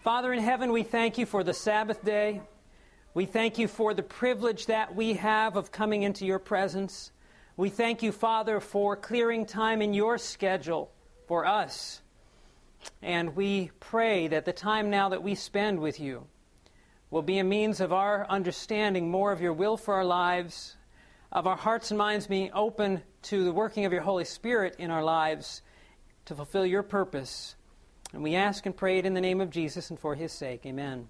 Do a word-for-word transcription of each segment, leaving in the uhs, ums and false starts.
Father in heaven, we thank you for the Sabbath day. We thank you for the privilege that we have of coming into your presence. We thank you, Father, for clearing time in your schedule for us. And we pray that the time now that we spend with you will be a means of our understanding more of your will for our lives, of our hearts and minds being open to the working of your Holy Spirit in our lives to fulfill your purpose. And we ask and pray it in the name of Jesus and for his sake. Amen.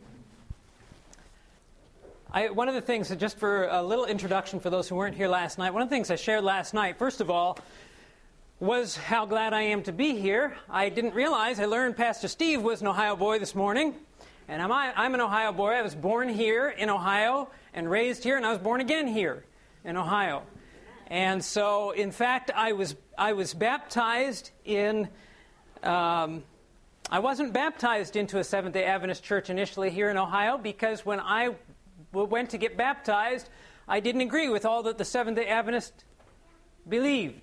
I, one of the things, just for a little introduction for those who weren't here last night, one of the things I shared last night, first of all, was how glad I am to be here. I didn't realize, I learned Pastor Steve was an Ohio boy this morning. And I'm, I'm an Ohio boy. I was born here in Ohio and raised here, and I was born again here in Ohio. And so, in fact, I was I was baptized in... Um, I wasn't baptized into a Seventh-day Adventist church initially here in Ohio because when I w- went to get baptized, I didn't agree with all that the Seventh-day Adventist believed.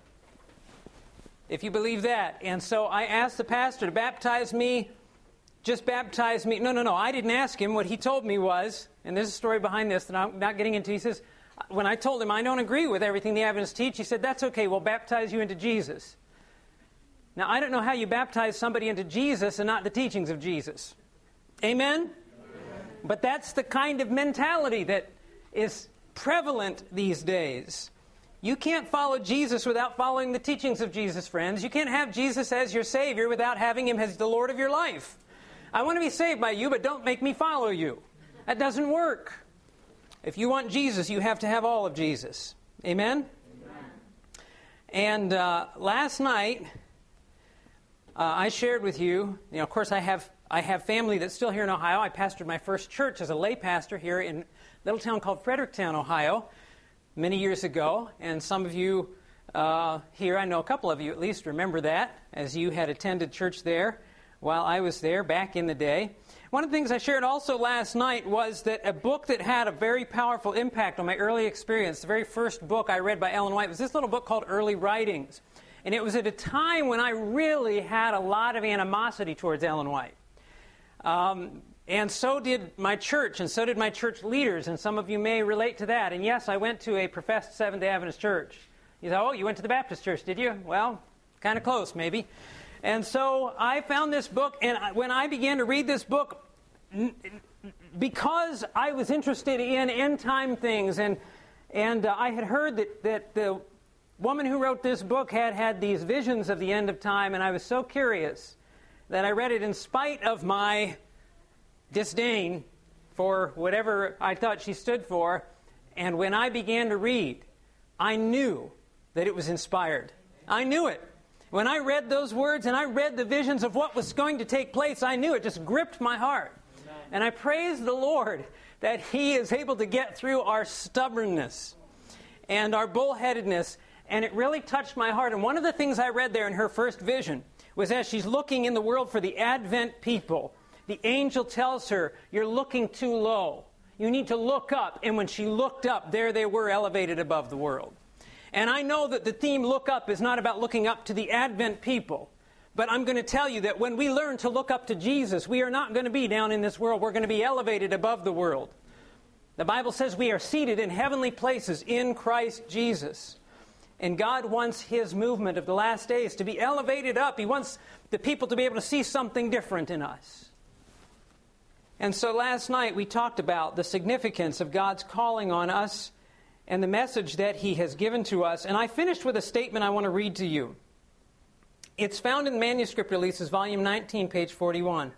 If you believe that. And so I asked the pastor to baptize me, just baptize me. No, no, no, I didn't ask him. What he told me was, and there's a story behind this that I'm not getting into. He says, when I told him I don't agree with everything the Adventists teach, he said, that's okay, we'll baptize you into Jesus. Now, I don't know how you baptize somebody into Jesus and not the teachings of Jesus. Amen? Amen? But that's the kind of mentality that is prevalent these days. You can't follow Jesus without following the teachings of Jesus, friends. You can't have Jesus as your Savior without having him as the Lord of your life. I want to be saved by you, but don't make me follow you. That doesn't work. If you want Jesus, you have to have all of Jesus. Amen? Amen. And uh, last night... Uh, I shared with you, you know, of course I have I have family that's still here in Ohio. I pastored my first church as a lay pastor here in a little town called Fredericktown, Ohio, many years ago. And some of you uh, here, I know a couple of you at least, remember that, as you had attended church there while I was there back in the day. One of the things I shared also last night was that a book that had a very powerful impact on my early experience, the very first book I read by Ellen White, was this little book called Early Writings. And it was at a time when I really had a lot of animosity towards Ellen White. Um, and so did my church, and so did my church leaders, and some of you may relate to that. And yes, I went to a professed Seventh-day Adventist church. You say, oh, you went to the Baptist church, did you? Well, kind of close, maybe. And so I found this book, and when I began to read this book, because I was interested in end-time things, and, and uh, I had heard that, that the woman who wrote this book had had these visions of the end of time, and I was so curious that I read it in spite of my disdain for whatever I thought she stood for. And when I began to read, I knew that it was inspired. I knew it. When I read those words and I read the visions of what was going to take place, I knew it. Just gripped my heart. Amen. And I praise the Lord that he is able to get through our stubbornness and our bullheadedness. And it really touched my heart. And one of the things I read there in her first vision was as she's looking in the world for the Advent people, the angel tells her, you're looking too low. You need to look up. And when she looked up, there they were elevated above the world. And I know that the theme look up is not about looking up to the Advent people. But I'm going to tell you that when we learn to look up to Jesus, we are not going to be down in this world. We're going to be elevated above the world. The Bible says we are seated in heavenly places in Christ Jesus. And God wants his movement of the last days to be elevated up. He wants the people to be able to see something different in us. And so last night we talked about the significance of God's calling on us and the message that he has given to us. And I finished with a statement I want to read to you. It's found in Manuscript Releases, volume nineteen, page forty-one.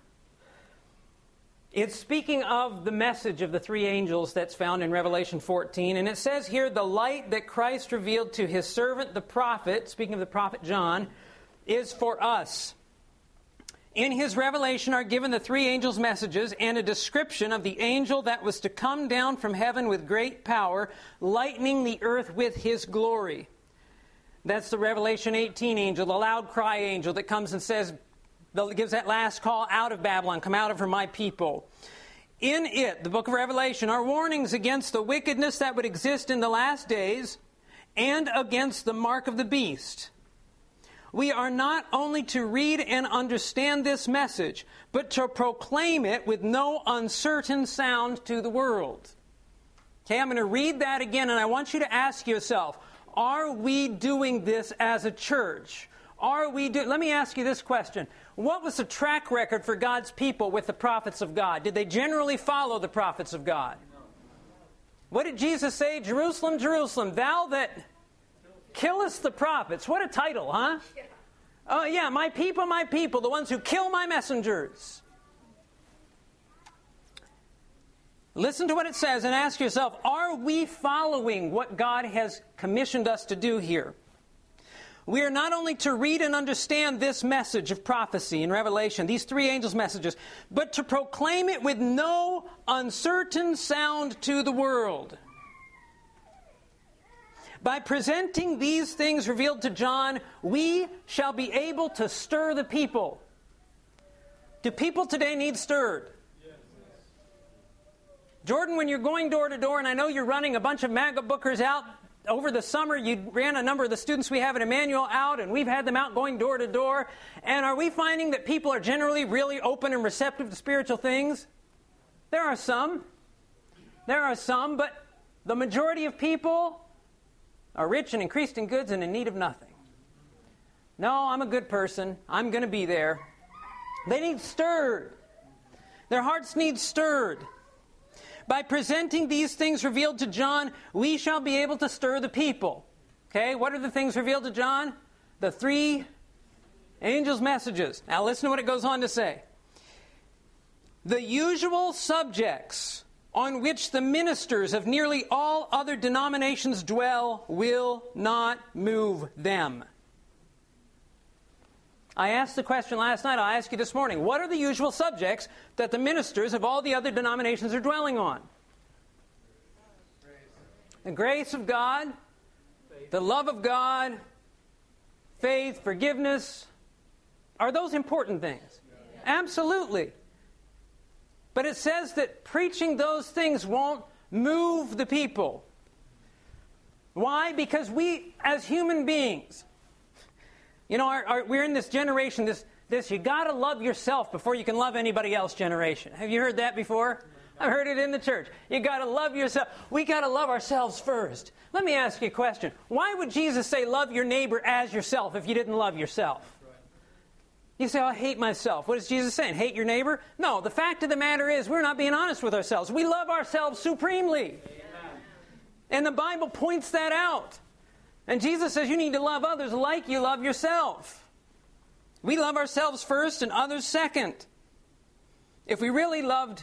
It's speaking of the message of the three angels that's found in Revelation fourteen. And it says here, the light that Christ revealed to his servant the prophet, speaking of the prophet John, is for us. In his revelation are given the three angels' messages and a description of the angel that was to come down from heaven with great power, lightening the earth with his glory. That's the Revelation eighteen angel, the loud cry angel that comes and says, gives that last call out of Babylon, come out of her, my people. In it, the book of Revelation, are warnings against the wickedness that would exist in the last days and against the mark of the beast. we are not only to read and understand this message, but to proclaim it with no uncertain sound to the world. Okay, I'm going to read that again, and I want you to ask yourself, are we doing this as a church? Are we do- Let me ask you this question. What was the track record for God's people with the prophets of God? Did they generally follow the prophets of God? What did Jesus say? Jerusalem, Jerusalem, thou that killest the prophets. What a title, huh? Oh, yeah, my people, my people, the ones who kill my messengers. Listen to what it says and ask yourself, are we following what God has commissioned us to do here? We are not only to read and understand this message of prophecy in Revelation, these three angels' messages, but to proclaim it with no uncertain sound to the world. By presenting these things revealed to John, we shall be able to stir the people. Do people today need stirred? Jordan, when you're going door to door, and I know you're running a bunch of MAGA bookers out, over the summer you ran a number of the students we have at Emmanuel out, and we've had them out going door to door. And are we finding that people are generally really open and receptive to spiritual things? There are some. There are some, but the majority of people are rich and increased in goods and in need of nothing. No, I'm a good person. I'm going to be there. They need stirred. Their hearts need stirred. By presenting these things revealed to John, we shall be able to stir the people. Okay, what are the things revealed to John? The three angels' messages. Now listen to what it goes on to say. The usual subjects on which the ministers of nearly all other denominations dwell will not move them. I asked the question last night, I'll ask you this morning. What are the usual subjects that the ministers of all the other denominations are dwelling on? The grace of God, the love of God, faith, forgiveness. Are those important things? Absolutely. But it says that preaching those things won't move the people. Why? Because we, as human beings, you know, our, our, we're in this generation, this, this you got to love yourself before you can love anybody else generation. Have you heard that before? I've heard it in the church. You got to love yourself. We got to love ourselves first. Let me ask you a question. Why would Jesus say love your neighbor as yourself if you didn't love yourself? You say, oh, I hate myself. What is Jesus saying? Hate your neighbor? No, the fact of the matter is we're not being honest with ourselves. We love ourselves supremely. Amen. And the Bible points that out. And Jesus says you need to love others like you love yourself. We love ourselves first and others second. If we really loved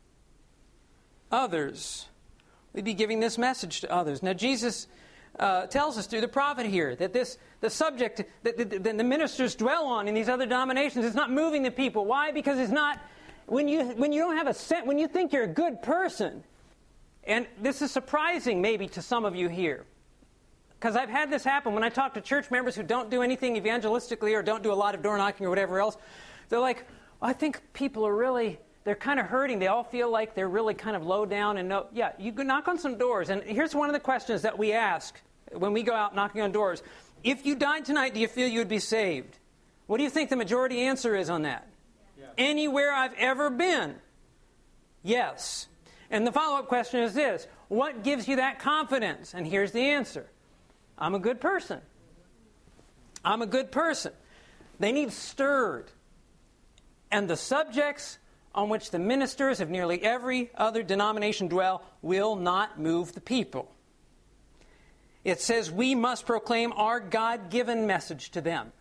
others, we'd be giving this message to others. Now Jesus uh, tells us through the prophet here that this the subject that the, the, the ministers dwell on in these other denominations is not moving the people. Why? Because it's not, when you when you don't have a sense, when you think you're a good person, and this is surprising maybe to some of you here, because I've had this happen when I talk to church members who don't do anything evangelistically or don't do a lot of door knocking or whatever else. They're like, well, I think people are really, they're kind of hurting. They all feel like they're really kind of low down. And no, yeah, you can knock on some doors. And here's one of the questions that we ask when we go out knocking on doors. If you died tonight, do you feel you would be saved? What do you think the majority answer is on that? Yeah. Anywhere I've ever been? Yes. And the follow-up question is this. What gives you that confidence? And here's the answer. I'm a good person. I'm a good person. They need stirred. And the subjects on which the ministers of nearly every other denomination dwell will not move the people. It says we must proclaim our God-given message to them.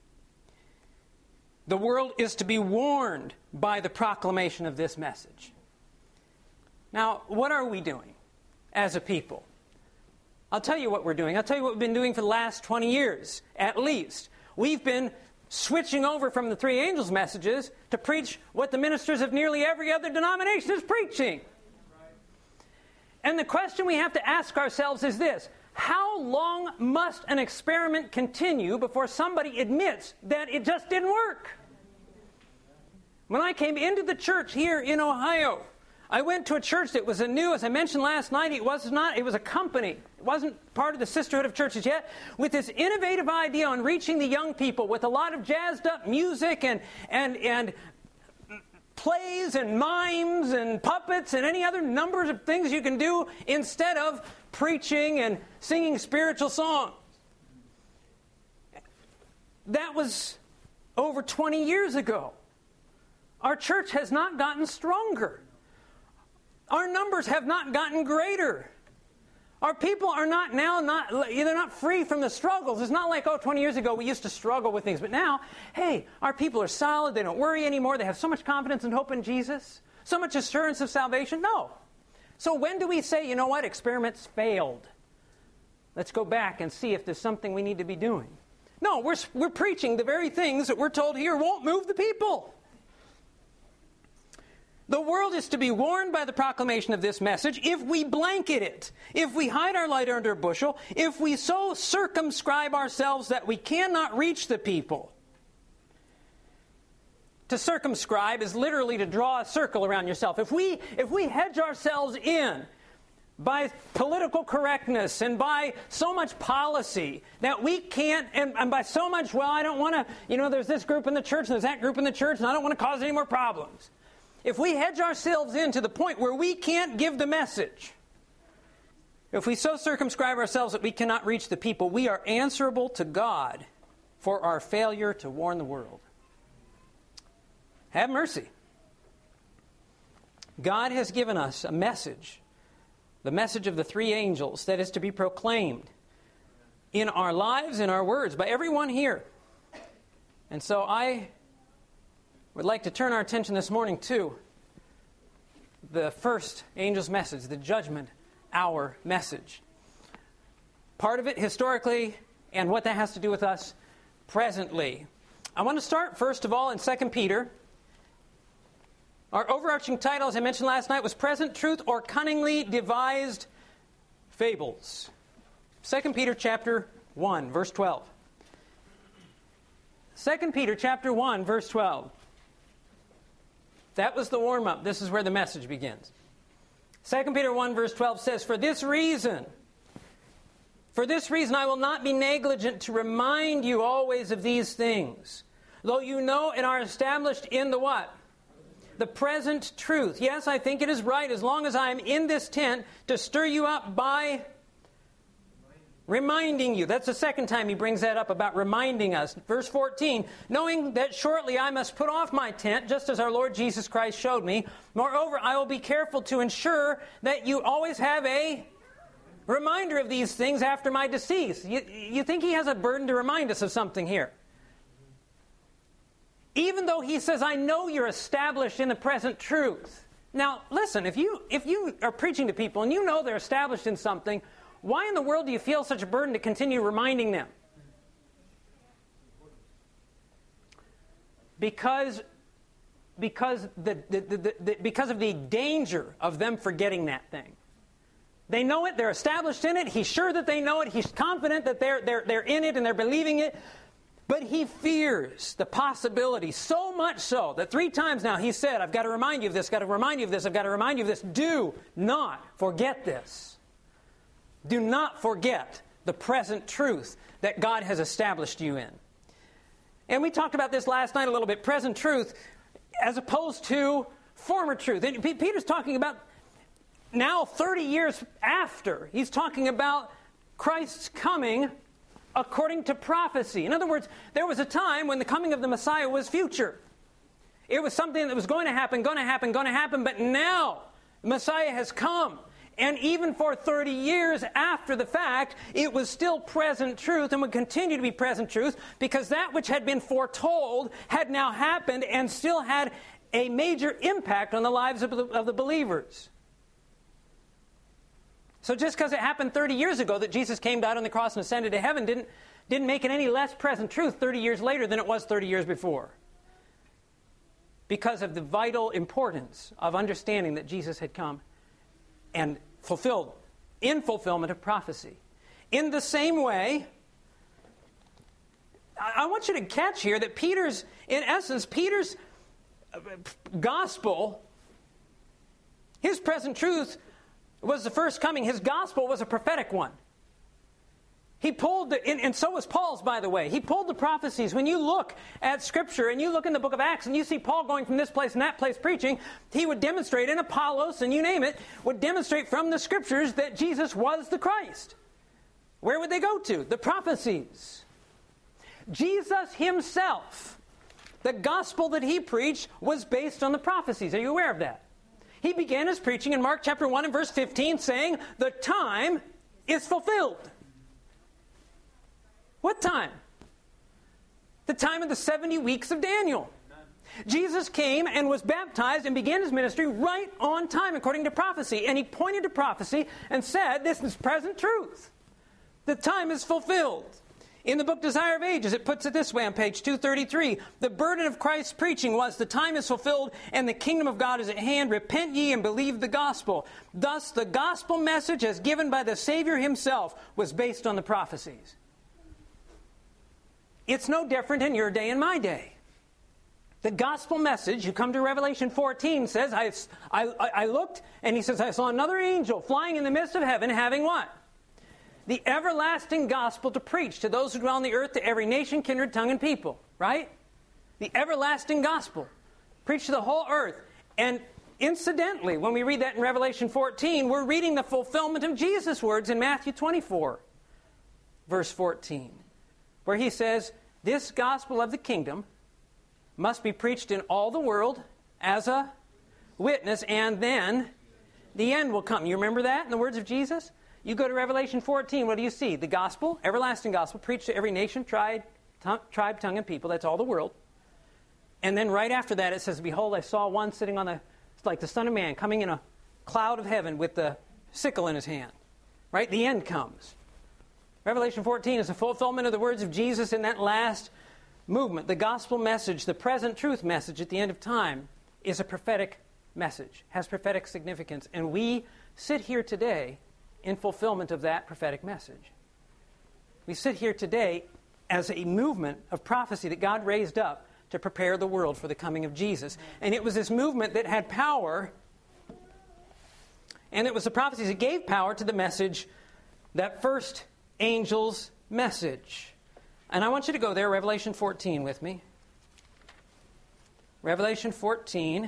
The world is to be warned by the proclamation of this message. Now, what are we doing as a people? I'll tell you what we're doing. I'll tell you what we've been doing for the last twenty years, at least. We've been switching over from the three angels' messages to preach what the ministers of nearly every other denomination is preaching. And the question we have to ask ourselves is this. How long must an experiment continue before somebody admits that it just didn't work? When I came into the church here in Ohio, I went to a church that was a new, as I mentioned last night, it was not, it was a company. It wasn't part of the Sisterhood of Churches yet, with this innovative idea on reaching the young people with a lot of jazzed up music and and and plays and mimes and puppets and any other numbers of things you can do instead of preaching and singing spiritual songs. That was over twenty years ago. Our church has not gotten stronger. Our numbers have not gotten greater. Our people are not now not they're not free from the struggles. It's not like, oh, twenty years ago we used to struggle with things. But now, hey, our people are solid. They don't worry anymore. They have so much confidence and hope in Jesus. So much assurance of salvation. No. So when do we say, you know what, experiments failed? Let's go back and see if there's something we need to be doing. No, we're, we're preaching the very things that we're told here won't move the people. The world is to be warned by the proclamation of this message if we blanket it, if we hide our light under a bushel, if we so circumscribe ourselves that we cannot reach the people. To circumscribe is literally to draw a circle around yourself. If we, if we hedge ourselves in by political correctness and by so much policy that we can't, and, and by so much, well, I don't want to, you know, there's this group in the church and there's that group in the church and I don't want to cause any more problems. If we hedge ourselves in to the point where we can't give the message, if we so circumscribe ourselves that we cannot reach the people, we are answerable to God for our failure to warn the world. Have mercy. God has given us a message, the message of the three angels that is to be proclaimed in our lives, in our words, by everyone here. And so I would like to turn our attention this morning to the first angel's message, the judgment hour message. Part of it historically and what that has to do with us presently. I want to start first of all in Second Peter. Our overarching title, as I mentioned last night, was Present Truth or Cunningly Devised Fables. Second Peter chapter one, verse twelve. Second Peter chapter one, verse twelve. That was the warm-up. This is where the message begins. Second Peter one, verse twelve says, For this reason, for this reason I will not be negligent to remind you always of these things, though you know and are established in the what? The present truth. Yes, I think it is right, as long as I am in this tent, to stir you up by reminding you. That's the second time he brings that up about reminding us. Verse fourteen, knowing that shortly I must put off my tent, just as our Lord Jesus Christ showed me. Moreover, I will be careful to ensure that you always have a reminder of these things after my decease. You, you think he has a burden to remind us of something here? Even though he says, I know you're established in the present truth. Now, listen, if you if you are preaching to people and you know they're established in something, why in the world do you feel such a burden to continue reminding them? Because, because, the, the, the, the, because of the danger of them forgetting that thing. They know it, they're established in it, he's sure that they know it, he's confident that they're, they're, they're in it and they're believing it. But he fears the possibility, so much so that three times now he said, I've got to remind you of this, got to remind you of this, I've got to remind you of this. Do not forget this. Do not forget the present truth that God has established you in. And we talked about this last night a little bit, present truth as opposed to former truth. And Peter's talking about now thirty years after. He's talking about Christ's coming according to prophecy. In other words, there was a time when the coming of the Messiah was future. It was something that was going to happen, going to happen, going to happen, but now the Messiah has come. And even for thirty years after the fact, it was still present truth and would continue to be present truth because that which had been foretold had now happened and still had a major impact on the lives of the, of the believers. So just because it happened thirty years ago that Jesus came down on the cross and ascended to heaven didn't, didn't make it any less present truth thirty years later than it was thirty years before. Because of the vital importance of understanding that Jesus had come and fulfilled, in fulfillment of prophecy. In the same way, I want you to catch here that Peter's, in essence, Peter's gospel His present truth was the first coming. His gospel was a prophetic one. He pulled, the, and, and so was Paul's, by the way. He pulled the prophecies. When you look at Scripture and you look in the book of Acts and you see Paul going from this place and that place preaching, he would demonstrate, in Apollos and you name it, would demonstrate from the Scriptures that Jesus was the Christ. Where would they go to? The prophecies. Jesus himself, the gospel that he preached, was based on the prophecies. Are you aware of that? He began his preaching in Mark chapter one and verse fifteen saying, the time is fulfilled. What time? The time of the seventy weeks of Daniel. Jesus came and was baptized and began his ministry right on time according to prophecy. And he pointed to prophecy and said, this is present truth. The time is fulfilled. In the book Desire of Ages, it puts it this way on page two thirty-three. The burden of Christ's preaching was, the time is fulfilled and the kingdom of God is at hand. Repent ye and believe the gospel. Thus, the gospel message as given by the Savior himself was based on the prophecies. It's no different in your day and my day. The gospel message, you come to Revelation fourteen, says, I, I, I looked, and he says, I saw another angel flying in the midst of heaven, having what? The everlasting gospel to preach to those who dwell on the earth, to every nation, kindred, tongue, and people. Right? The everlasting gospel. Preach to the whole earth. And incidentally, when we read that in Revelation fourteen, we're reading the fulfillment of Jesus' words in Matthew twenty-four, verse fourteen. Where he says, this gospel of the kingdom must be preached in all the world as a witness, and then the end will come. You remember that in the words of Jesus? You go to Revelation fourteen, what do you see? The gospel, everlasting gospel, preached to every nation, tribe, tongue, tribe, tongue, and people. That's all the world. And then right after that it says, behold, I saw one sitting on the, like the Son of Man, coming in a cloud of heaven with the sickle in his hand. Right? The end comes. Revelation fourteen is a fulfillment of the words of Jesus in that last movement. The gospel message, the present truth message at the end of time, is a prophetic message, has prophetic significance. And we sit here today in fulfillment of that prophetic message. We sit here today as a movement of prophecy that God raised up to prepare the world for the coming of Jesus. And it was this movement that had power, and it was the prophecies that gave power to the message, that first angel's message. And I want you to go there, Revelation fourteen with me. Revelation fourteen,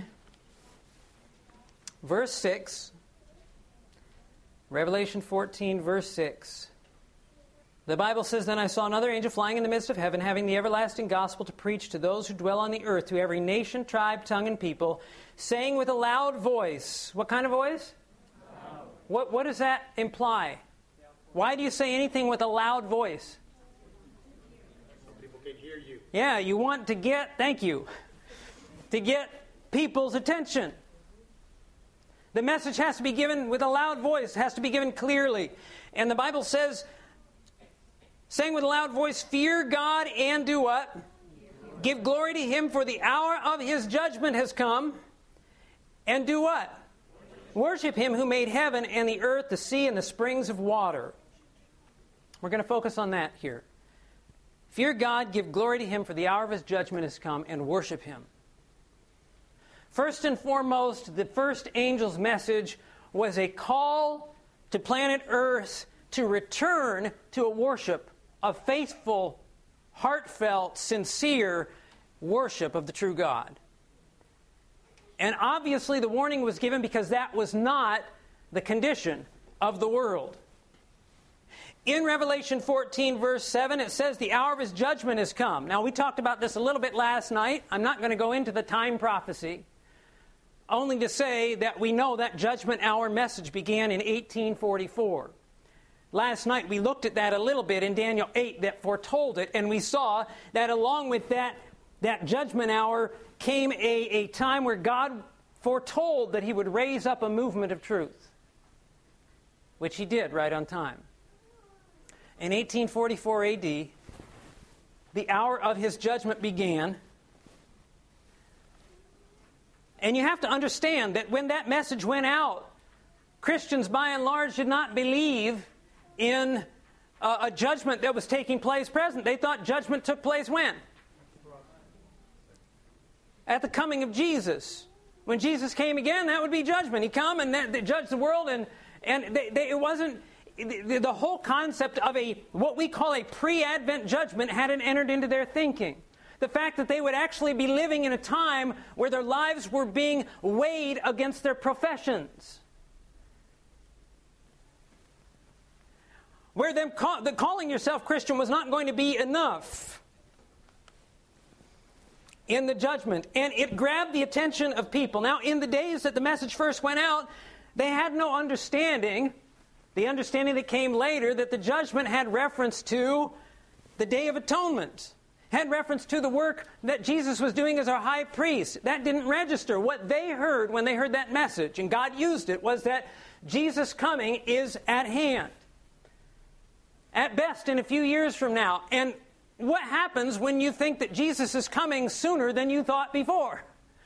verse six. Revelation fourteen, verse six. The Bible says, then I saw another angel flying in the midst of heaven, having the everlasting gospel to preach to those who dwell on the earth, to every nation, tribe, tongue, and people, saying with a loud voice. What kind of voice? Loud. What, what does that imply? Why do you say anything with a loud voice? So people can hear you. Yeah, you want to get, thank you, to get people's attention. The message has to be given with a loud voice, has to be given clearly. And the Bible says, saying with a loud voice, fear God and do what? Give glory to Him, for the hour of His judgment has come. And do what? Worship Him who made heaven and the earth, the sea, and the springs of water. We're going to focus on that here. Fear God, give glory to Him, for the hour of His judgment has come, and worship Him. First and foremost, the first angel's message was a call to planet Earth to return to a worship of faithful, heartfelt, sincere worship of the true God. And obviously the warning was given because that was not the condition of the world. In Revelation fourteen, verse seven, it says the hour of His judgment has come. Now, we talked about this a little bit last night. I'm not going to go into the time prophecy, only to say that we know that judgment hour message began in eighteen forty-four. Last night we looked at that a little bit in Daniel eight that foretold it, and we saw that along with that, that judgment hour came a, a time where God foretold that He would raise up a movement of truth, which He did right on time. In eighteen forty-four A D, the hour of His judgment began. And you have to understand that when that message went out, Christians by and large did not believe in a, a judgment that was taking place present. They thought judgment took place when? At the coming of Jesus. When Jesus came again, that would be judgment. He'd come and that, judge the world, and, and they, they, it wasn't... The, the whole concept of a what we call a pre-Advent judgment hadn't entered into their thinking. The fact that they would actually be living in a time where their lives were being weighed against their professions. Where them call, the calling yourself Christian was not going to be enough in the judgment. And it grabbed the attention of people. Now, in the days that the message first went out, they had no understanding, the understanding that came later, that the judgment had reference to the Day of Atonement, had reference to the work that Jesus was doing as our high priest. That didn't register. What they heard when they heard that message, and God used it, was that Jesus' coming is at hand. At best, in a few years from now. And what happens when you think that Jesus is coming sooner than you thought before?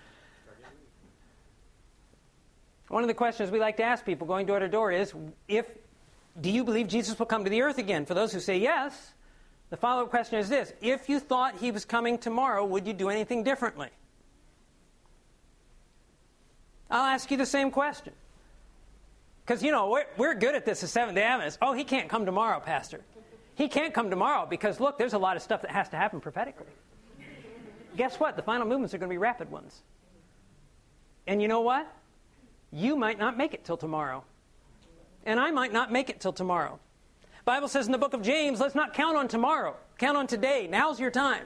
One of the questions we like to ask people going door to door is, if, do you believe Jesus will come to the earth again? For those who say yes, the follow-up question is this: if you thought he was coming tomorrow, would you do anything differently? I'll ask you the same question. Because, you know, we're, we're good at this as Seventh-day Adventists. Oh, he can't come tomorrow, Pastor. He can't come tomorrow because, look, there's a lot of stuff that has to happen prophetically. Guess what? The final movements are going to be rapid ones. And you know what? You might not make it till tomorrow. And I might not make it till tomorrow. The Bible says in the book of James, let's not count on tomorrow. Count on today. Now's your time.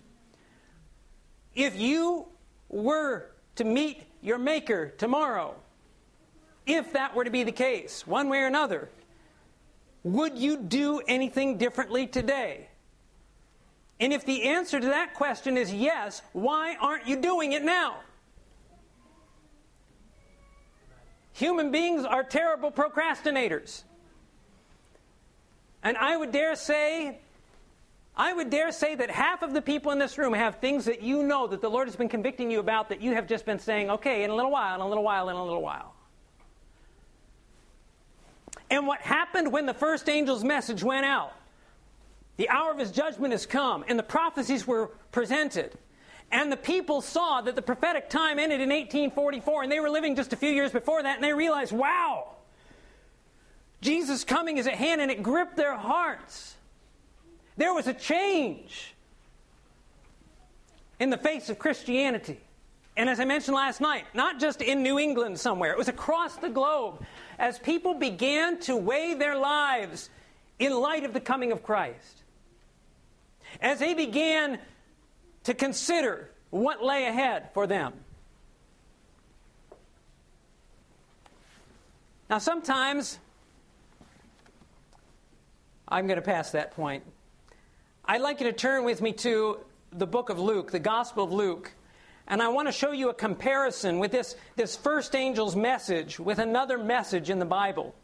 If you were to meet your Maker tomorrow, if that were to be the case, one way or another, would you do anything differently today? And if the answer to that question is yes, why aren't you doing it now? Human beings are terrible procrastinators. And I would dare say, I would dare say that half of the people in this room have things that you know that the Lord has been convicting you about that you have just been saying, okay, in a little while, in a little while, in a little while. And what happened when the first angel's message went out? The hour of his judgment has come, and the prophecies were presented. And the people saw that the prophetic time ended in eighteen forty-four, and they were living just a few years before that, and they realized, wow, Jesus' coming is at hand, and it gripped their hearts. There was a change in the face of Christianity. And as I mentioned last night, not just in New England somewhere, it was across the globe, as people began to weigh their lives in light of the coming of Christ. As they began to consider what lay ahead for them. Now sometimes, I'm going to pass that point. I'd like you to turn with me to the book of Luke, the Gospel of Luke. And I want to show you a comparison with this, this first angel's message with another message in the Bible.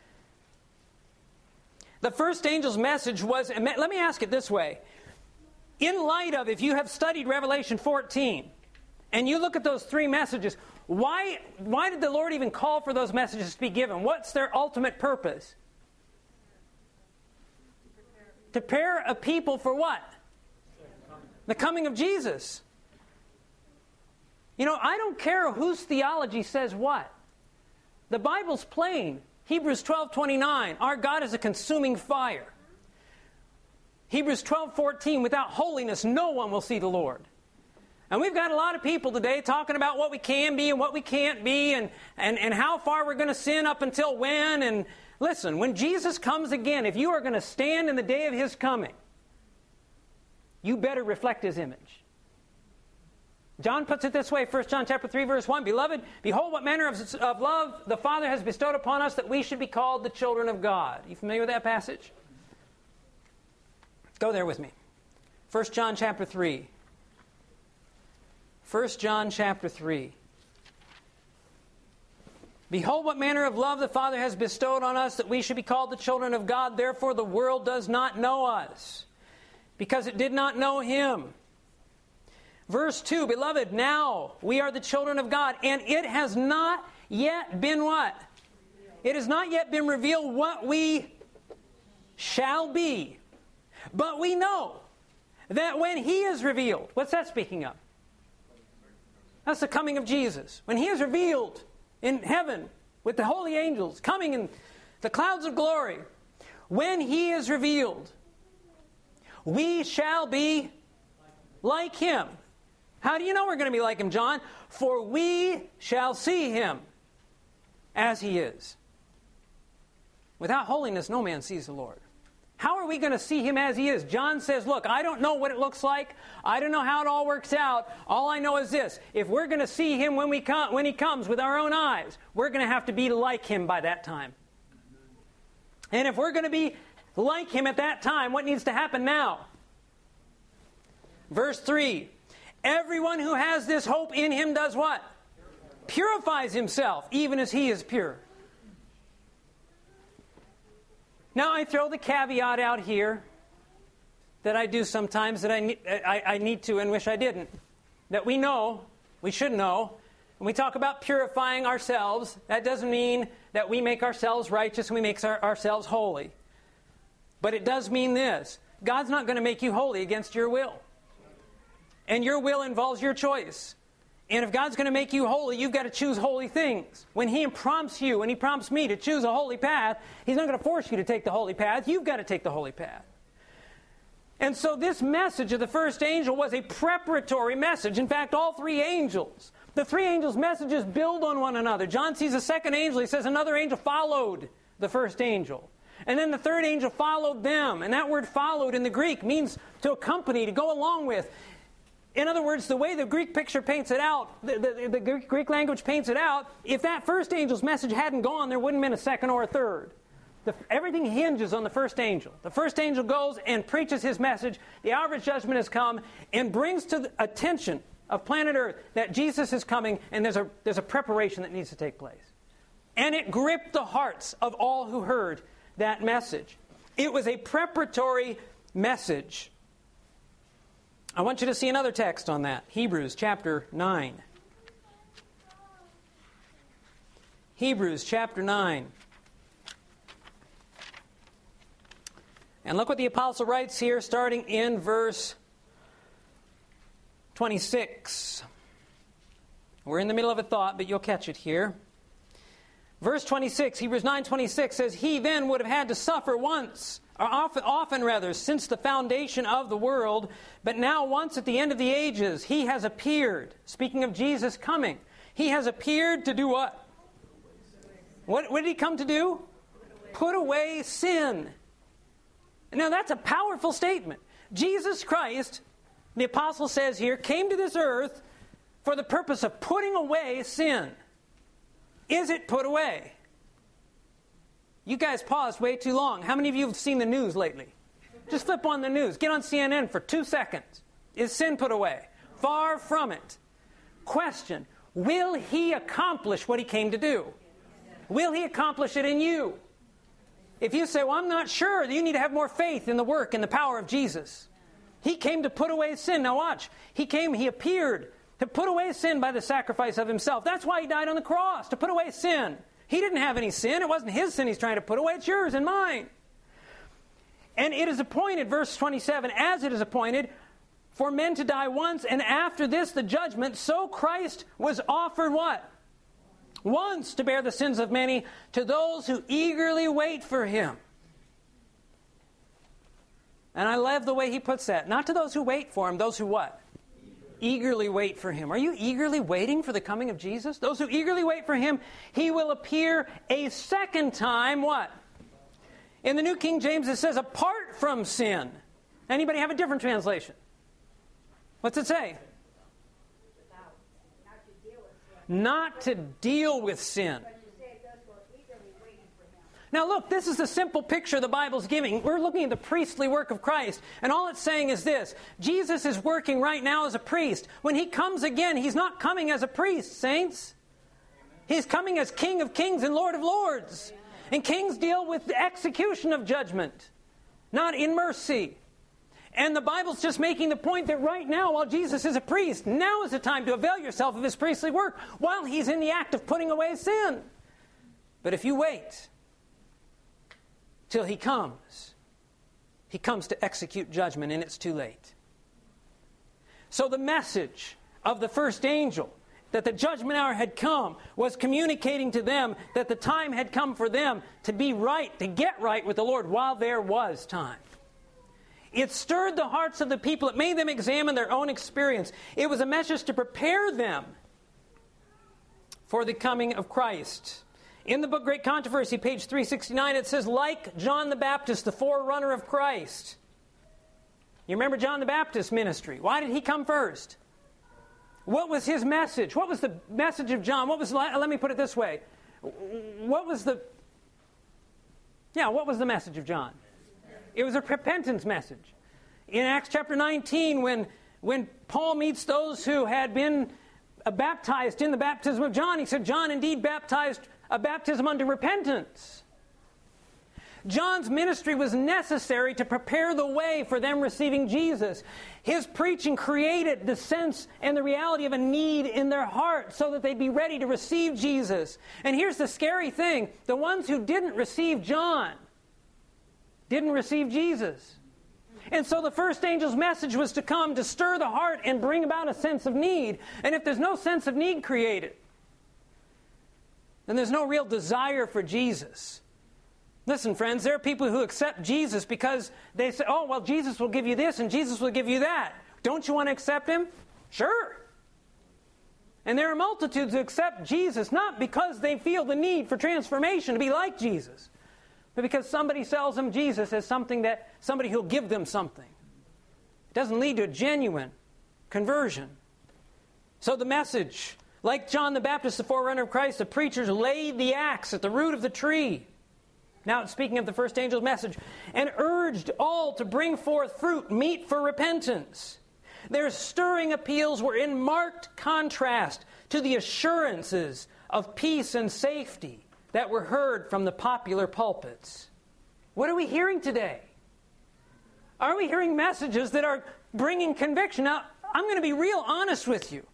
The first angel's message was, let me ask it this way. In light of, if you have studied Revelation fourteen, and you look at those three messages, why, why did the Lord even call for those messages to be given? What's their ultimate purpose? To prepare a people for what? The coming of Jesus. You know, I don't care whose theology says what. The Bible's plain. Hebrews twelve twenty-nine, our God is a consuming fire. Hebrews twelve fourteen, without holiness no one will see the Lord. And we've got a lot of people today talking about what we can be and what we can't be, and, and, and how far we're going to sin up until when. And listen, when Jesus comes again, if you are going to stand in the day of his coming, you better reflect his image. John puts it this way, First John chapter three, verse one, Beloved, behold what manner of, of love the Father has bestowed upon us, that we should be called the children of God. You familiar with that passage? Go there with me. First John chapter three. First John chapter three. Behold what manner of love the Father has bestowed on us, that we should be called the children of God. Therefore the world does not know us, because it did not know him. Verse two, Beloved, now we are the children of God, and it has not yet been what? It has not yet been revealed what we shall be. But we know that when he is revealed, what's that speaking of? That's the coming of Jesus. When He is revealed in heaven with the holy angels coming in the clouds of glory, when He is revealed, we shall be like Him. How do you know we're going to be like Him, John? For we shall see Him as He is. Without holiness, no man sees the Lord. How are we going to see Him as He is? John says, look, I don't know what it looks like. I don't know how it all works out. All I know is this. If we're going to see Him when we come, when He comes with our own eyes, we're going to have to be like Him by that time. And if we're going to be like Him at that time, what needs to happen now? Verse three. Everyone who has this hope in Him does what? Purifies himself, even as He is pure. Now I throw the caveat out here that I do sometimes that I need, I, I need to and wish I didn't. That we know, we should know, when we talk about purifying ourselves, that doesn't mean that we make ourselves righteous and we make our, ourselves holy. But it does mean this. God's not going to make you holy against your will. And your will involves your choice. And if God's going to make you holy, you've got to choose holy things. When He prompts you, when He prompts me to choose a holy path, He's not going to force you to take the holy path. You've got to take the holy path. And so this message of the first angel was a preparatory message. In fact, all three angels, the three angels' messages build on one another. John sees a second angel. He says another angel followed the first angel. And then the third angel followed them. And that word followed in the Greek means to accompany, to go along with. In other words, the way the Greek picture paints it out, the, the, the Greek, Greek language paints it out, if that first angel's message hadn't gone, there wouldn't have been a second or a third. The, everything hinges on the first angel. The first angel goes and preaches his message. The hour of judgment has come and brings to the attention of planet Earth that Jesus is coming and there's a, there's a preparation that needs to take place. And it gripped the hearts of all who heard that message. It was a preparatory message. I want you to see another text on that. Hebrews chapter nine. Hebrews chapter nine. And look what the apostle writes here, starting in verse twenty-six. We're in the middle of a thought, but you'll catch it here. Verse twenty-six, Hebrews nine twenty-six says, He then would have had to suffer once, or often, often rather, since the foundation of the world, but now once at the end of the ages, He has appeared. Speaking of Jesus coming, He has appeared to do what? What, what did He come to do? Put away sin. Now that's a powerful statement. Jesus Christ, the apostle says here, came to this earth for the purpose of putting away sin. Is it put away? You guys paused way too long. How many of you have seen the news lately? Just flip on the news. Get on C N N for two seconds. Is sin put away? Far from it. Question. Will He accomplish what He came to do? Will He accomplish it in you? If you say, well, I'm not sure, you need to have more faith in the work and the power of Jesus. He came to put away sin. Now watch. He came, He appeared to put away sin by the sacrifice of Himself. That's why He died on the cross, to put away sin. He didn't have any sin. It wasn't His sin He's trying to put away. It's yours and mine. And it is appointed, verse twenty-seven, as it is appointed for men to die once, and after this the judgment, so Christ was offered what? Once to bear the sins of many, to those who eagerly wait for Him. And I love the way he puts that. Not to those who wait for Him, those who what? Eagerly wait for Him. Are you eagerly waiting for the coming of Jesus? Those who eagerly wait for Him, He will appear a second time, what? In the New King James it says, apart from sin. Anybody have a different translation? What's it say? Not to deal with sin. Now look, this is the simple picture the Bible's giving. We're looking at the priestly work of Christ, and all it's saying is this. Jesus is working right now as a priest. When He comes again, He's not coming as a priest, saints. He's coming as King of Kings and Lord of Lords. And kings deal with the execution of judgment, not in mercy. And the Bible's just making the point that right now, while Jesus is a priest, now is the time to avail yourself of His priestly work while He's in the act of putting away sin. But if you wait till He comes, He comes to execute judgment, and it's too late. So the message of the first angel that the judgment hour had come, was communicating to them that the time had come for them to be right, to get right with the Lord while there was time. It stirred the hearts of the people. It made them examine their own experience. It was a message to prepare them for the coming of Christ. In the book Great Controversy, page three sixty-nine, it says, like John the Baptist, the forerunner of Christ. You remember John the Baptist's ministry. Why did he come first? What was his message? What was the message of John? What was, let me put it this way. What was the, yeah, what was the message of John? It was a repentance message. In Acts chapter nineteen, when, when Paul meets those who had been baptized in the baptism of John, he said, John indeed baptized a baptism unto repentance. John's ministry was necessary to prepare the way for them receiving Jesus. His preaching created the sense and the reality of a need in their heart so that they'd be ready to receive Jesus. And here's the scary thing. The ones who didn't receive John didn't receive Jesus. And so the first angel's message was to come to stir the heart and bring about a sense of need. And if there's no sense of need created, then there's no real desire for Jesus. Listen, friends, there are people who accept Jesus because they say, oh, well, Jesus will give you this and Jesus will give you that. Don't you want to accept Him? Sure. And there are multitudes who accept Jesus not because they feel the need for transformation to be like Jesus, but because somebody sells them Jesus as something that, somebody who'll give them something. It doesn't lead to a genuine conversion. So the message, like John the Baptist, the forerunner of Christ, the preachers laid the axe at the root of the tree. Now, speaking of the first angel's message, and urged all to bring forth fruit, meet for repentance. Their stirring appeals were in marked contrast to the assurances of peace and safety that were heard from the popular pulpits. What are we hearing today? Are we hearing messages that are bringing conviction? Now, I'm going to be real honest with you.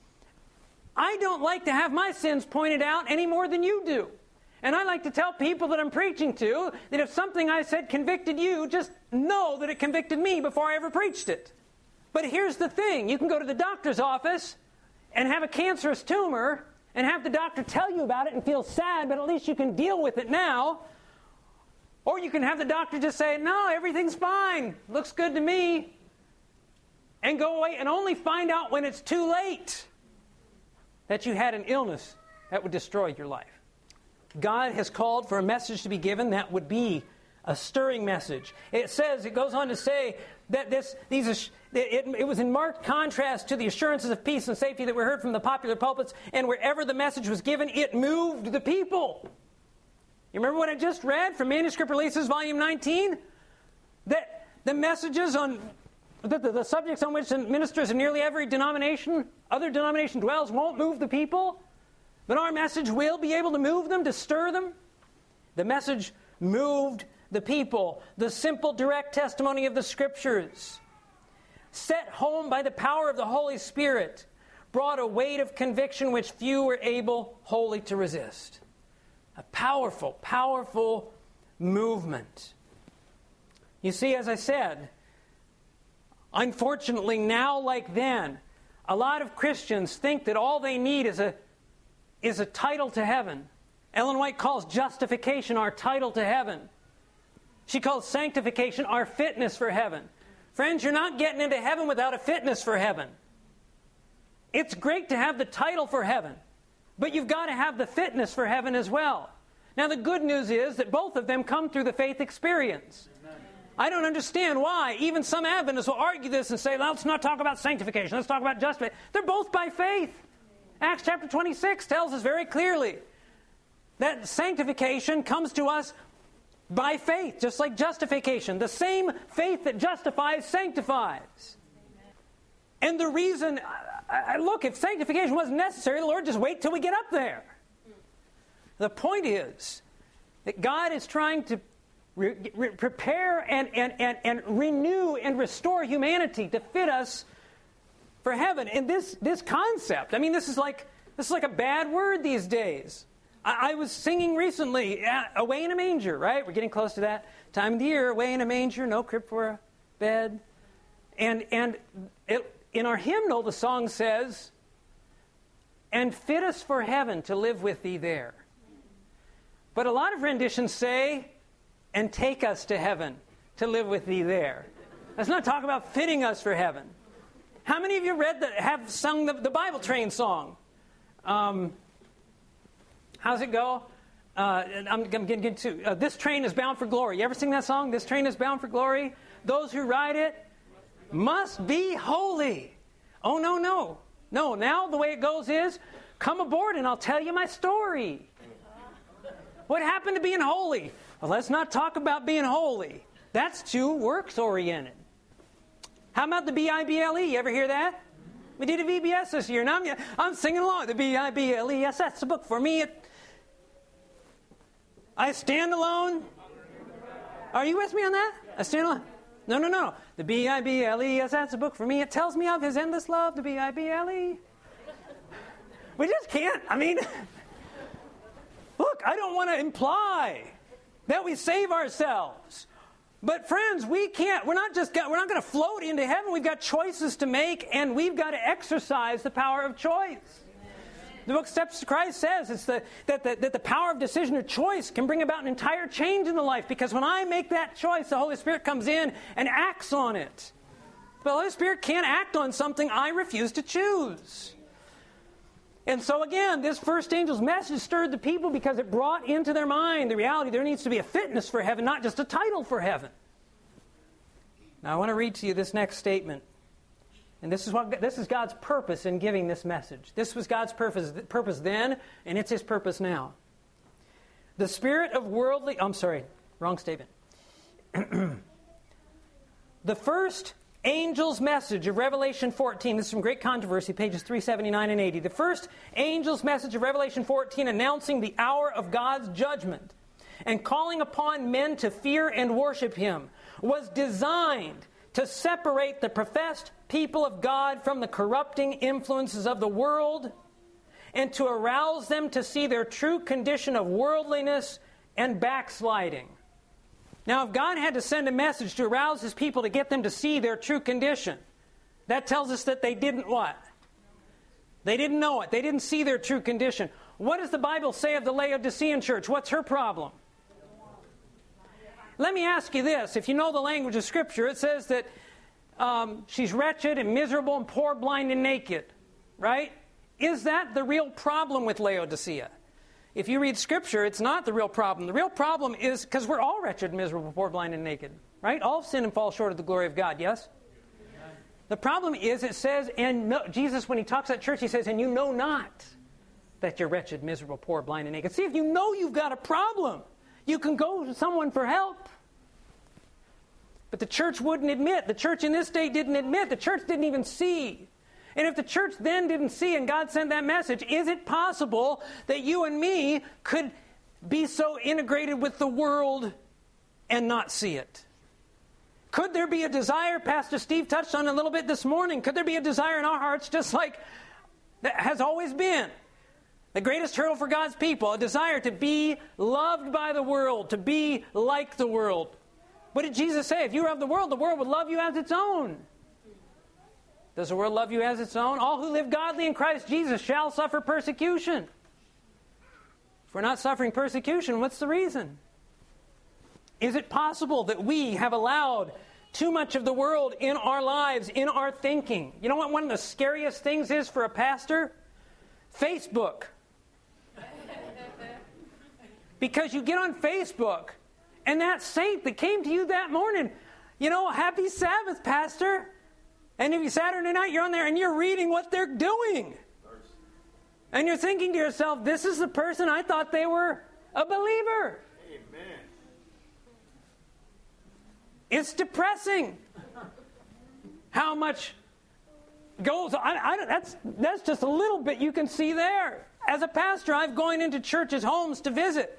I don't like to have my sins pointed out any more than you do. And I like to tell people that I'm preaching to that if something I said convicted you, just know that it convicted me before I ever preached it. But here's the thing. You can go to the doctor's office and have a cancerous tumor and have the doctor tell you about it and feel sad, but at least you can deal with it now. Or you can have the doctor just say, no, everything's fine. Looks good to me. And go away and only find out when it's too late that you had an illness that would destroy your life. God has called for a message to be given that would be a stirring message. It says, it goes on to say that this, these, it, it was in marked contrast to the assurances of peace and safety that were heard from the popular pulpits, and wherever the message was given, it moved the people. You remember what I just read from Manuscript Releases, Volume nineteen? That the messages on, the, the, the subjects on which the ministers in nearly every denomination, other denomination dwells, won't move the people. But our message will be able to move them, to stir them. The message moved the people. The simple, direct testimony of the Scriptures, set home by the power of the Holy Spirit, brought a weight of conviction which few were able wholly to resist. A powerful, powerful movement. You see, as I said, unfortunately now like then, a lot of Christians think that all they need is a is a title to heaven. Ellen White calls justification our title to heaven. She calls sanctification our fitness for heaven. Friends, you're not getting into heaven without a fitness for heaven. It's great to have the title for heaven, but you've got to have the fitness for heaven as well. Now, the good news is that both of them come through the faith experience. Amen. I don't understand why. Even some Adventists will argue this and say, let's not talk about sanctification. Let's talk about justification. They're both by faith. Acts chapter twenty-six tells us very clearly that sanctification comes to us by faith, just like justification. The same faith that justifies sanctifies. Amen. And the reason, I, I, look, if sanctification wasn't necessary, the Lord just wait till we get up there. The point is that God is trying to re, re, prepare and, and, and, and renew and restore humanity to fit us for heaven. And this this concept, I mean, this is like this is like a bad word these days. I, I was singing recently, uh, Away in a Manger, right? We're getting close to that time of the year. Away in a manger, no crib for a bed. And and it, in our hymnal, the song says, and fit us for heaven to live with thee there. But a lot of renditions say, and take us to heaven to live with thee there. Let's not talk about fitting us for heaven. How many of you read the, have sung the, the Bible Train song? Um, how's it go? Uh, I'm going to get to uh, This Train is Bound for Glory. You ever sing that song? This train is bound for glory. Those who ride it must be holy. Oh, no, no. No, now the way it goes is, come aboard and I'll tell you my story. What happened to being holy? Well, let's not talk about being holy. That's too works-oriented. How about the B I B L E? You ever hear that? We did a V B S this year, and I'm, I'm singing along. The B I B L E, yes, that's the book for me. It, I stand alone. Are you with me on that? I stand alone. No, no, no. The B I B L E, yes, that's a book for me. It tells me of his endless love, the B I B L E. We just can't. I mean, look, I don't want to imply that we save ourselves. But friends, we can't, we're not just, we're not going to float into heaven. We've got choices to make, and we've got to exercise the power of choice. The book Steps to Christ says it's the, that, the, that the power of decision or choice can bring about an entire change in the life, because when I make that choice, the Holy Spirit comes in and acts on it. But the Holy Spirit can't act on something I refuse to choose. And so again, this first angel's message stirred the people because it brought into their mind the reality there needs to be a fitness for heaven, not just a title for heaven. Now I want to read to you this next statement. And this is what this is God's purpose in giving this message. This was God's purpose, purpose then, and it's His purpose now. The spirit of worldly... I'm sorry, wrong statement. The first angel's message of Revelation fourteen, this is from Great Controversy, pages three seventy-nine and eighty. The first angel's message of Revelation fourteen announcing the hour of God's judgment and calling upon men to fear and worship Him was designed to separate the professed people of God from the corrupting influences of the world and to arouse them to see their true condition of worldliness and backsliding. Now, if God had to send a message to arouse His people to get them to see their true condition, that tells us that they didn't what? They didn't know it. They didn't see their true condition. What does the Bible say of the Laodicean church? What's her problem? Let me ask you this. If you know the language of Scripture, it says that um, she's wretched and miserable and poor, blind and naked. Right? Is that the real problem with Laodicea? If you read Scripture, it's not the real problem. The real problem is, because we're all wretched, miserable, poor, blind, and naked. Right? All have sinned and fall short of the glory of God, yes? Yes. The problem is, it says, and no, Jesus, when He talks at church, He says, and you know not that you're wretched, miserable, poor, blind, and naked. See, if you know you've got a problem, you can go to someone for help. But the church wouldn't admit. The church in this day didn't admit. The church didn't even see. And if the church then didn't see and God sent that message, is it possible that you and me could be so integrated with the world and not see it? Could there be a desire, Pastor Steve touched on a little bit this morning, could there be a desire in our hearts just like that has always been? The greatest hurdle for God's people, a desire to be loved by the world, to be like the world. What did Jesus say? If you were of the world, the world would love you as its own. Does the world love you as its own? All who live godly in Christ Jesus shall suffer persecution. If we're not suffering persecution, what's the reason? Is it possible that we have allowed too much of the world in our lives, in our thinking? You know what one of the scariest things is for a pastor? Facebook. Because you get on Facebook, and that saint that came to you that morning, you know, happy Sabbath, Pastor. And if you Saturday night, you're on there and you're reading what they're doing. And you're thinking to yourself, this is the person I thought they were a believer. Amen. It's depressing how much goes on. I, I, that's, that's just a little bit you can see there. As a pastor, I've gone into churches' homes to visit.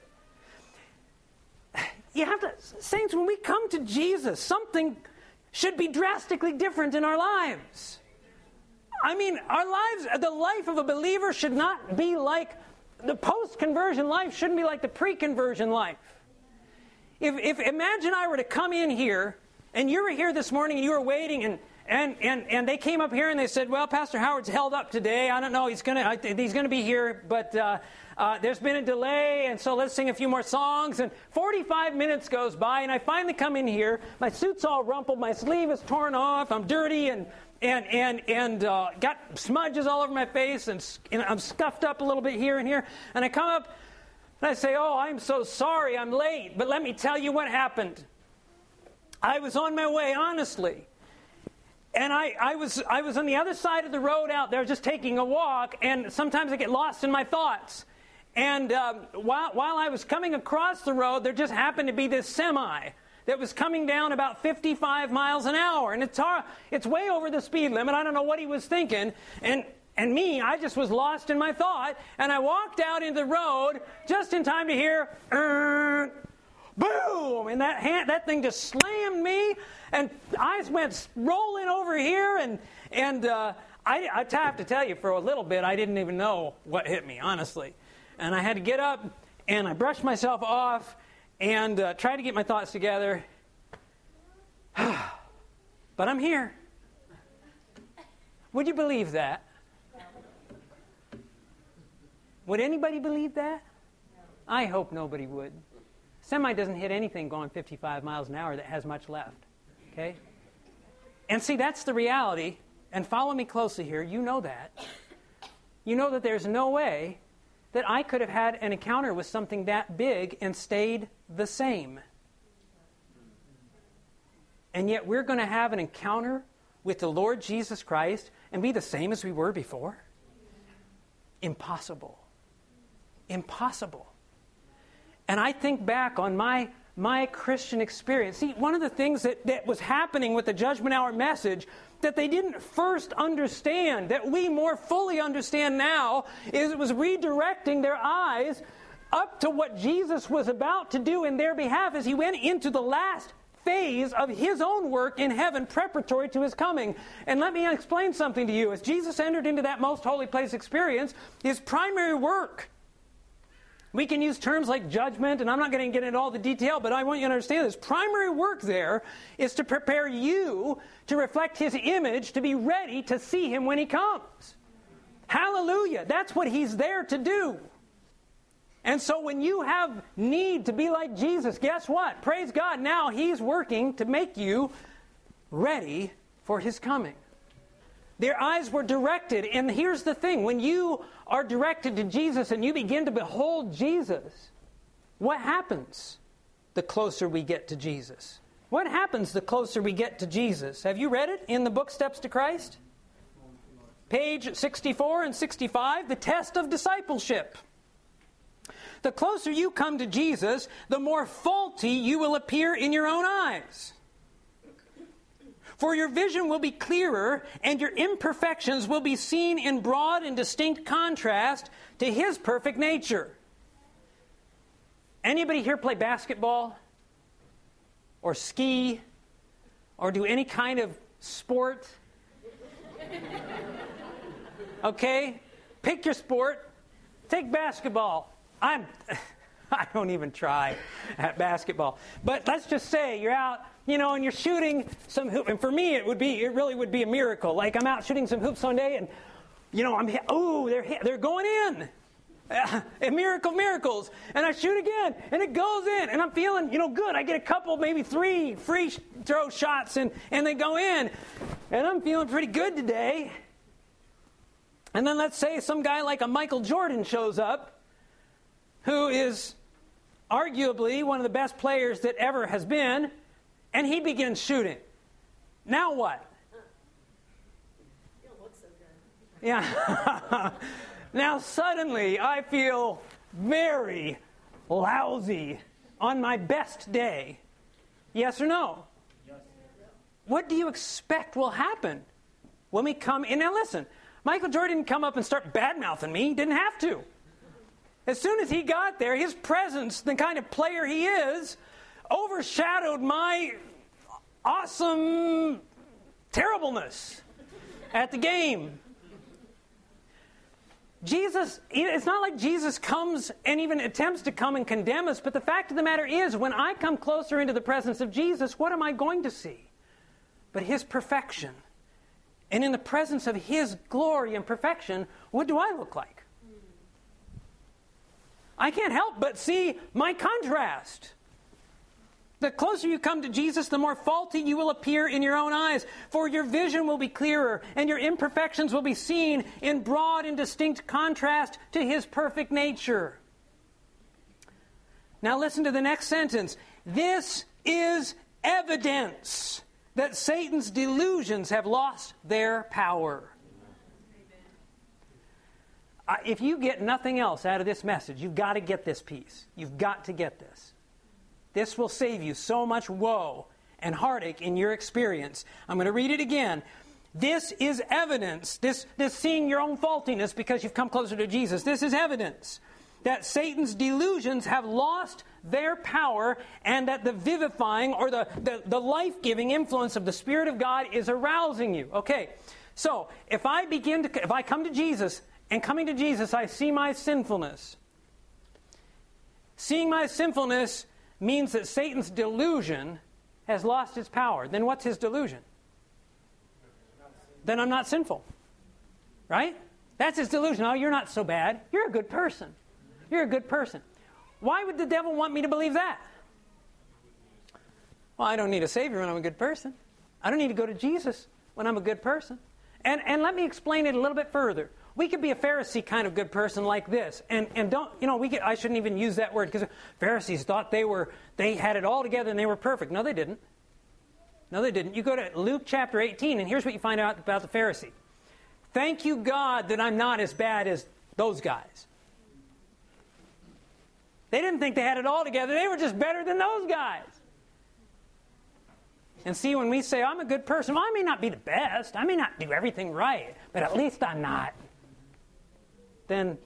You have to, saints, when we come to Jesus, something should be drastically different in our lives. I mean, our lives, the life of a believer should not be like, the post-conversion life shouldn't be like the pre-conversion life. If, if imagine I were to come in here, and you were here this morning and you were waiting, and, And, and and they came up here and they said, well, Pastor Howard's held up today. I don't know. He's going to he's going to be here, but uh, uh, there's been a delay, and so let's sing a few more songs. And forty-five minutes goes by, and I finally come in here. My suit's all rumpled. My sleeve is torn off. I'm dirty and and and and uh, got smudges all over my face, and, and I'm scuffed up a little bit here and here. And I come up and I say, oh, I'm so sorry. I'm late. But let me tell you what happened. I was on my way, honestly. And I, I was I was on the other side of the road out there just taking a walk, and sometimes I get lost in my thoughts. And um, while, while I was coming across the road, there just happened to be this semi that was coming down about fifty-five miles an hour. And it's, uh, it's way over the speed limit. I don't know what he was thinking. And, and me, I just was lost in my thought. And I walked out into the road just in time to hear, er, boom! And that hand, that thing just slammed me, and I went rolling over here, and and uh, I, I have to tell you, for a little bit, I didn't even know what hit me, honestly. And I had to get up, and I brushed myself off, and uh, tried to get my thoughts together. But I'm here. Would you believe that? Would anybody believe that? I hope nobody would. Semi doesn't hit anything going fifty-five miles an hour that has much left. Okay? And see, that's the reality. And follow me closely here. You know that. You know that there's no way that I could have had an encounter with something that big and stayed the same. And yet we're going to have an encounter with the Lord Jesus Christ and be the same as we were before? Impossible. Impossible. And I think back on my my Christian experience. See, one of the things that, that was happening with the Judgment Hour message that they didn't first understand, that we more fully understand now, is it was redirecting their eyes up to what Jesus was about to do in their behalf as he went into the last phase of his own work in heaven preparatory to his coming. And let me explain something to you. As Jesus entered into that most holy place experience, his primary work, we can use terms like judgment, and I'm not going to get into all the detail, but I want you to understand this. Primary work there is to prepare you to reflect his image, to be ready to see him when he comes. Hallelujah. That's what he's there to do. And so when you have need to be like Jesus, guess what? Praise God, now he's working to make you ready for his coming. Their eyes were directed, and here's the thing. When you are directed to Jesus and you begin to behold Jesus, what happens the closer we get to Jesus? What happens the closer we get to Jesus? Have you read it in the book Steps to Christ? Page sixty-four and sixty-five, the test of discipleship. The closer you come to Jesus, the more faulty you will appear in your own eyes. For your vision will be clearer, and your imperfections will be seen in broad and distinct contrast to his perfect nature. Anybody here play basketball? Or ski? Or do any kind of sport? Okay? Pick your sport. Take basketball. I'm... I don't even try at basketball. But let's just say you're out, you know, and you're shooting some hoop. And for me, it would be, it really would be a miracle. Like I'm out shooting some hoops one day, and you know, I'm, oh, they're they're going in. Uh, a miracle, miracles. And I shoot again, and it goes in, and I'm feeling, you know, good. I get a couple, maybe three free throw shots, and and they go in, and I'm feeling pretty good today. And then let's say some guy like a Michael Jordan shows up, who is arguably one of the best players that ever has been, and he begins shooting. Now what? You don't look so good. Yeah. Now suddenly I feel very lousy on my best day. Yes or no? Yes. What do you expect will happen when we come in? Now listen, Michael Jordan didn't come up and start bad-mouthing me. He didn't have to. As soon as he got there, his presence, the kind of player he is, overshadowed my awesome terribleness at the game. Jesus, it's not like Jesus comes and even attempts to come and condemn us, but the fact of the matter is, when I come closer into the presence of Jesus, what am I going to see? But his perfection, And in the presence of His glory and perfection, what do I look like? I can't help but see my contrast. The closer you come to Jesus, the more faulty you will appear in your own eyes. For your vision will be clearer, and your imperfections will be seen in broad and distinct contrast to His perfect nature. Now listen to the next sentence. This is evidence that Satan's delusions have lost their power. Uh, if you get nothing else out of this message, you've got to get this piece. You've got to get this. This will save you so much woe and heartache in your experience. I'm going to read it again. This is evidence, this, this seeing your own faultiness because you've come closer to Jesus, this is evidence that Satan's delusions have lost their power and that the vivifying or the, the, the life-giving influence of the Spirit of God is arousing you. Okay, so if I begin to, if I come to Jesus, and coming to Jesus, I see my sinfulness. Seeing my sinfulness means that Satan's delusion has lost its power. Then what's his delusion? Then I'm not sinful. Right? That's his delusion. Oh, you're not so bad. You're a good person. You're a good person. Why would the devil want me to believe that? Well, I don't need a Savior when I'm a good person. I don't need to go to Jesus when I'm a good person. And, and let me explain it a little bit further. We could be a Pharisee kind of good person like this, and and don't you know? We could, I shouldn't even use that word because Pharisees thought they were they had it all together and they were perfect. No, they didn't. No, they didn't. You go to Luke chapter eighteen, and here's what you find out about the Pharisee. Thank you, God, that I'm not as bad as those guys. They didn't think they had it all together. They were just better than those guys. And see, when we say I'm a good person, well, I may not be the best. I may not do everything right, but at least I'm not. Then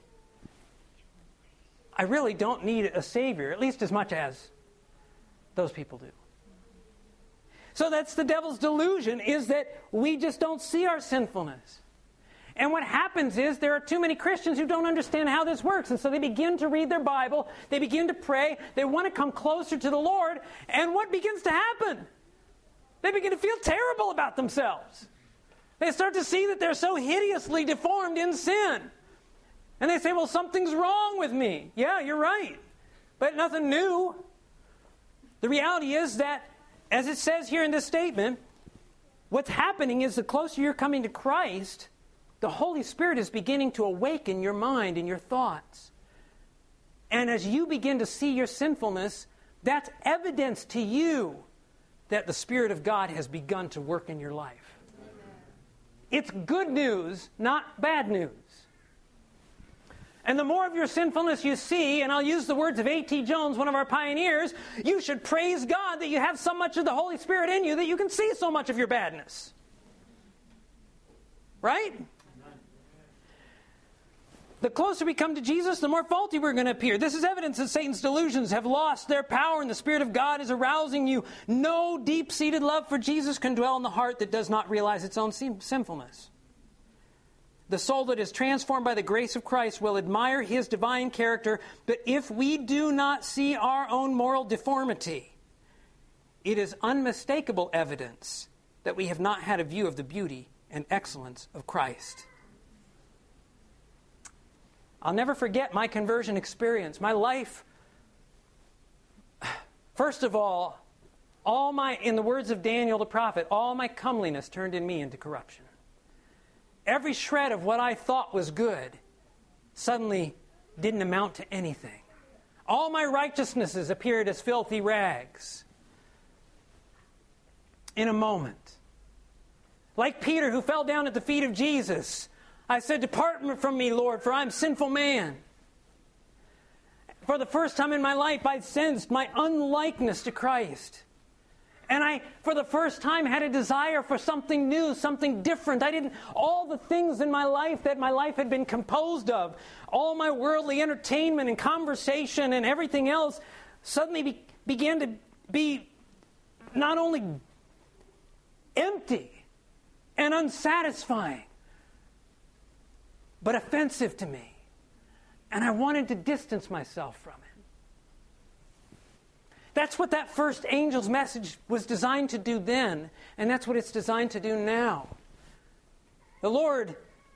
I really don't need a Savior, at least as much as those people do. So that's the devil's delusion, is that we just don't see our sinfulness. And what happens is there are too many Christians who don't understand how this works. And so they begin to read their Bible, they begin to pray, they want to come closer to the Lord, and what begins to happen? They begin to feel terrible about themselves. They start to see that they're so hideously deformed in sin. And they say, well, something's wrong with me. Yeah, you're right. But nothing new. The reality is that, as it says here in this statement, what's happening is the closer you're coming to Christ, the Holy Spirit is beginning to awaken your mind and your thoughts. And as you begin to see your sinfulness, that's evidence to you that the Spirit of God has begun to work in your life. It's good news, not bad news. And the more of your sinfulness you see, and I'll use the words of A T Jones, one of our pioneers, you should praise God that you have so much of the Holy Spirit in you that you can see so much of your badness. Right? The closer we come to Jesus, the more faulty we're going to appear. This is evidence that Satan's delusions have lost their power and the Spirit of God is arousing you. No deep-seated love for Jesus can dwell in the heart that does not realize its own sinfulness. The soul that is transformed by the grace of Christ will admire His divine character, but if we do not see our own moral deformity, it is unmistakable evidence that we have not had a view of the beauty and excellence of Christ. I'll never forget my conversion experience. My life, first of all, all my, in the words of Daniel the prophet, all my comeliness turned in me into corruption. Every shred of what I thought was good suddenly didn't amount to anything. All my righteousnesses appeared as filthy rags in a moment. Like Peter, who fell down at the feet of Jesus, I said, "Depart from me, Lord, for I am a sinful man." For the first time in my life, I sensed my unlikeness to Christ. And I, for the first time, had a desire for something new, something different. I didn't, all the things in my life that my life had been composed of, all my worldly entertainment and conversation and everything else, suddenly be, began to be not only empty and unsatisfying, but offensive to me. And I wanted to distance myself from it. That's what that first angel's message was designed to do then, and that's what it's designed to do now. The Lord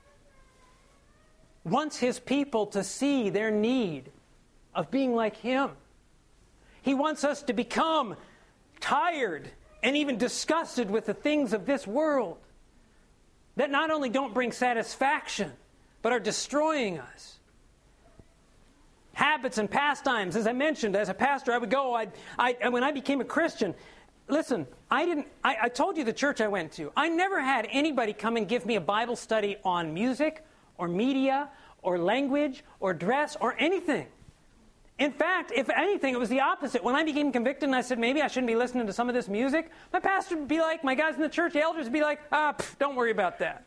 wants His people to see their need of being like Him. He wants us to become tired and even disgusted with the things of this world that not only don't bring satisfaction, but are destroying us. Habits and pastimes, as I mentioned, as a pastor, I would go, I'd, I, and when I became a Christian, listen, I didn't, I, I told you the church I went to. I never had anybody come and give me a Bible study on music or media or language or dress or anything. In fact, if anything, it was the opposite. When I became convicted and I said, maybe I shouldn't be listening to some of this music, my pastor would be like, my guys in the church, the elders would be like, ah, pff, don't worry about that.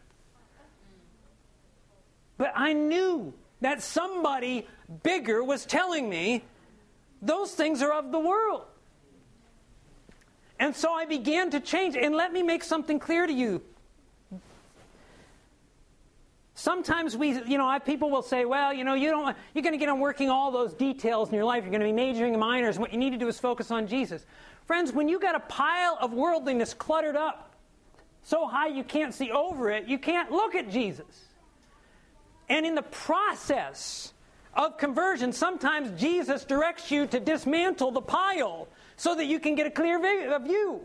But I knew that somebody bigger was telling me those things are of the world. And so I began to change. And let me make something clear to you. Sometimes we, you know, I, people will say, well, you know, you don't, you're going to get on working all those details in your life. You're going to be majoring in minors. And what you need to do is focus on Jesus. Friends, when you got a pile of worldliness cluttered up so high you can't see over it, you can't look at Jesus. And in the process of conversion, sometimes Jesus directs you to dismantle the pile so that you can get a clear view.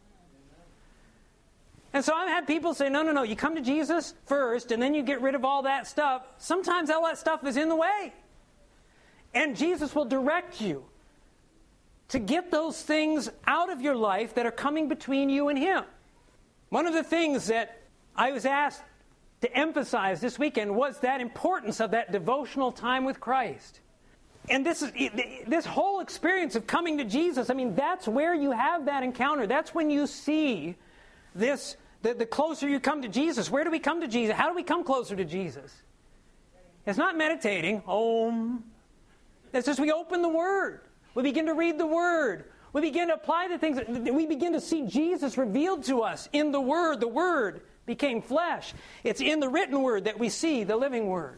And so I've had people say, no, no, no, you come to Jesus first and then you get rid of all that stuff. Sometimes all that stuff is in the way. And Jesus will direct you to get those things out of your life that are coming between you and Him. One of the things that I was asked to emphasize this weekend was that importance of that devotional time with Christ. And this is this whole experience of coming to Jesus, I mean, that's where you have that encounter. That's when you see this, the, the closer you come to Jesus. Where do we come to Jesus? How do we come closer to Jesus? It's not meditating. Om. It's just we open the Word. We begin to read the Word. We begin to apply the things. We begin to see Jesus revealed to us in the Word. The Word became flesh. It's in the written Word that we see the living Word.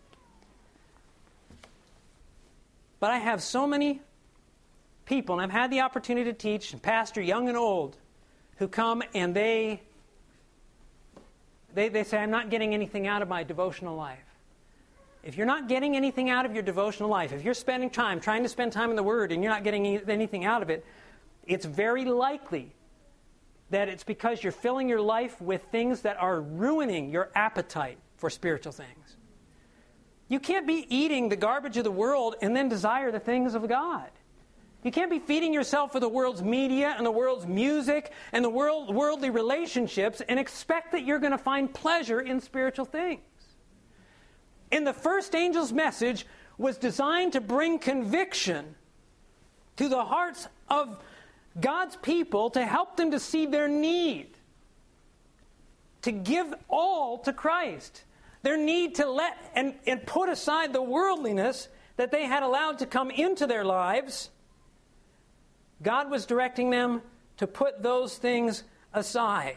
But I have so many people, and I've had the opportunity to teach and pastor young and old, who come and they, they, they say, I'm not getting anything out of my devotional life. If you're not getting anything out of your devotional life, if you're spending time, trying to spend time in the Word, and you're not getting anything out of it, it's very likely that it's because you're filling your life with things that are ruining your appetite for spiritual things. You can't be eating the garbage of the world and then desire the things of God. You can't be feeding yourself with the world's media and the world's music and the world, worldly relationships and expect that you're going to find pleasure in spiritual things. And the first angel's message was designed to bring conviction to the hearts of God's people to help them to see their need to give all to Christ. Their need to let and, and put aside the worldliness that they had allowed to come into their lives. God was directing them to put those things aside.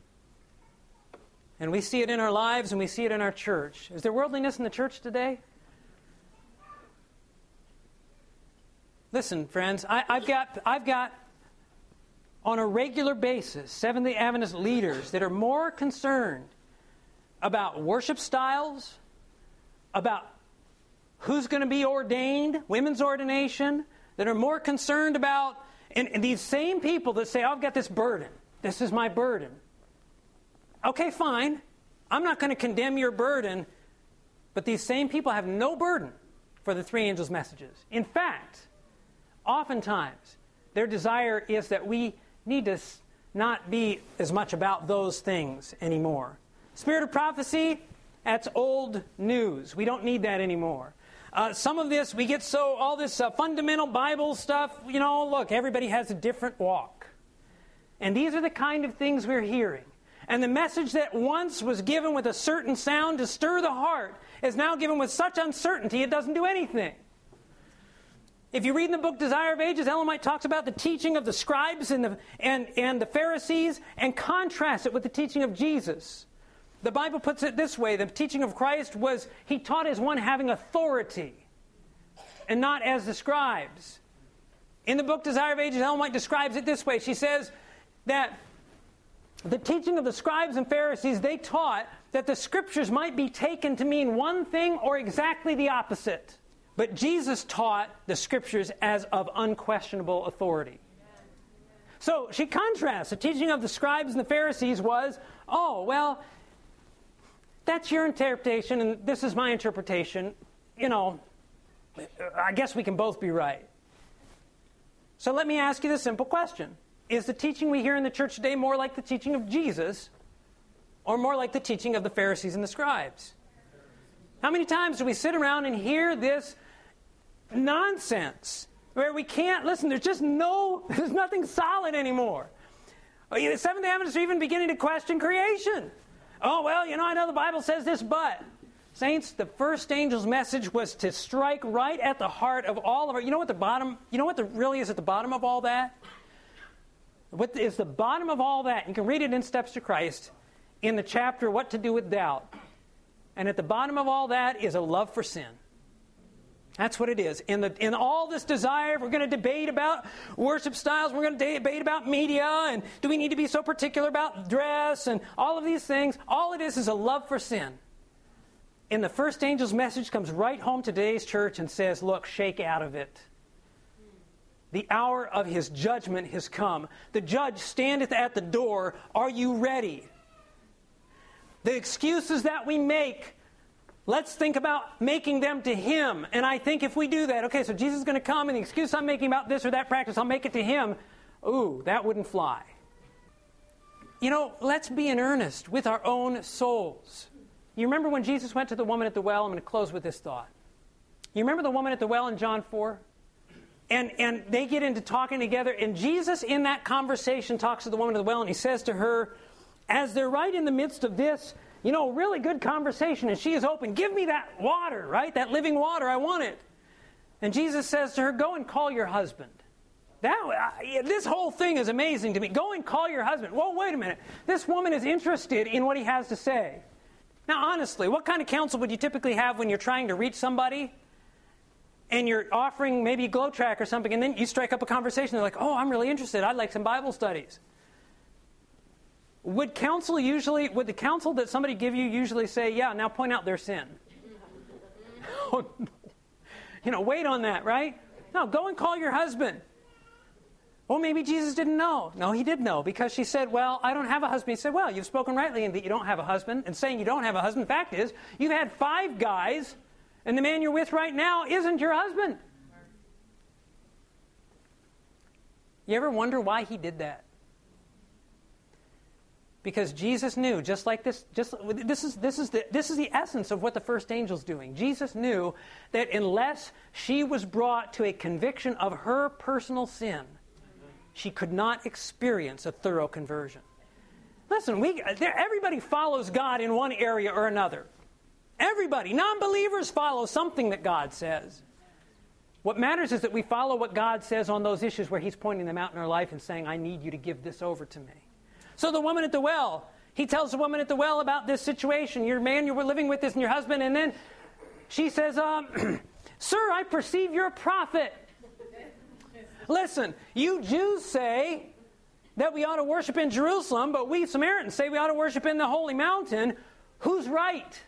And we see it in our lives and we see it in our church. Is there worldliness in the church today? Listen, friends, I, I've got I've got on a regular basis Seventh-day Adventist leaders that are more concerned about worship styles, about who's going to be ordained, women's ordination, that are more concerned about, and, and these same people that say, oh, I've got this burden. This is my burden. Okay, fine. I'm not going to condemn your burden, but these same people have no burden for the three angels' messages. In fact, oftentimes, their desire is that we need to not be as much about those things anymore. Spirit of prophecy, that's old news. We don't need that anymore. Uh, some of this, we get so, all this uh, fundamental Bible stuff, you know, look, everybody has a different walk. And these are the kind of things we're hearing. And the message that once was given with a certain sound to stir the heart is now given with such uncertainty it doesn't do anything. If you read in the book Desire of Ages, Ellen White talks about the teaching of the scribes and the, and, and the Pharisees and contrasts it with the teaching of Jesus. The Bible puts it this way: the teaching of Christ was, He taught as one having authority and not as the scribes. In the book Desire of Ages, Ellen White describes it this way. She says that the teaching of the scribes and Pharisees, they taught that the Scriptures might be taken to mean one thing or exactly the opposite. But Jesus taught the Scriptures as of unquestionable authority. So she contrasts. The teaching of the scribes and the Pharisees was, oh, well, that's your interpretation and this is my interpretation. You know, I guess we can both be right. So let me ask you this simple question. Is the teaching we hear in the church today more like the teaching of Jesus or more like the teaching of the Pharisees and the scribes? How many times do we sit around and hear this nonsense where we can't, listen, there's just no, there's nothing solid anymore. The Seventh-day Adventists are even beginning to question creation. Oh, well, you know, I know the Bible says this, but... Saints, the first angel's message was to strike right at the heart of all of our... You know what the bottom... You know what the, really is at the bottom of all that? What is the bottom of all that? You can read it in Steps to Christ in the chapter, What to Do with Doubt. And at the bottom of all that is a love for sin. That's what it is. In, the, in all this desire, we're going to debate about worship styles. We're going to debate about media. And do we need to be so particular about dress? And all of these things. All it is is a love for sin. And the first angel's message comes right home to today's church and says, look, shake out of it. The hour of his judgment has come. The judge standeth at the door. Are you ready? The excuses that we make, let's think about making them to him. And I think if we do that, okay, so Jesus is going to come and the excuse I'm making about this or that practice, I'll make it to him. Ooh, that wouldn't fly. You know, let's be in earnest with our own souls. You remember when Jesus went to the woman at the well? I'm going to close with this thought. You remember the woman at the well in John four? And and they get into talking together, and Jesus in that conversation talks to the woman at the well, and he says to her, as they're right in the midst of this, you know, really good conversation, and she is open, give me that water, right? That living water, I want it. And Jesus says to her, go and call your husband. That I, this whole thing is amazing to me. Go and call your husband. Well, wait a minute. This woman is interested in what he has to say. Now, honestly, what kind of counsel would you typically have when you're trying to reach somebody and you're offering maybe a glow track or something, and then you strike up a conversation? They're like, oh, I'm really interested. I'd like some Bible studies. Would counsel usually, would the counsel that somebody give you usually say, yeah, now point out their sin? Oh, no. You know, wait on that, right? No, go and call your husband. Well, maybe Jesus didn't know. No, he did know, because she said, well, I don't have a husband. He said, well, you've spoken rightly in that you don't have a husband. And saying you don't have a husband, the fact is, you've had five guys, and the man you're with right now isn't your husband. You ever wonder why he did that? Because Jesus knew, just like this, just this is this is the this is the essence of what the first angel's doing. Jesus knew that unless she was brought to a conviction of her personal sin, she could not experience a thorough conversion. Listen, we everybody follows God in one area or another. Everybody, non-believers follow something that God says. What matters is that we follow what God says on those issues where he's pointing them out in our life and saying, I need you to give this over to me. So the woman at the well, he tells the woman at the well about this situation. Your man you were living with this and your husband. And then she says, um, sir, I perceive you're a prophet. Listen, you Jews say that we ought to worship in Jerusalem, but we Samaritans say we ought to worship in the holy mountain. Who's right?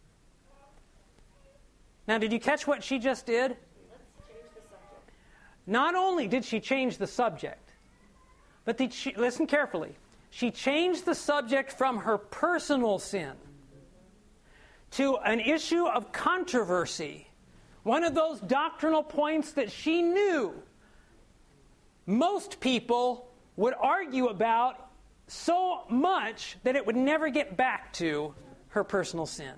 Now, did you catch what she just did? Let's change the subject. Not only did she change the subject, but did she, listen carefully. She changed the subject from her personal sin to an issue of controversy. One of those doctrinal points that she knew most people would argue about so much that it would never get back to her personal sin.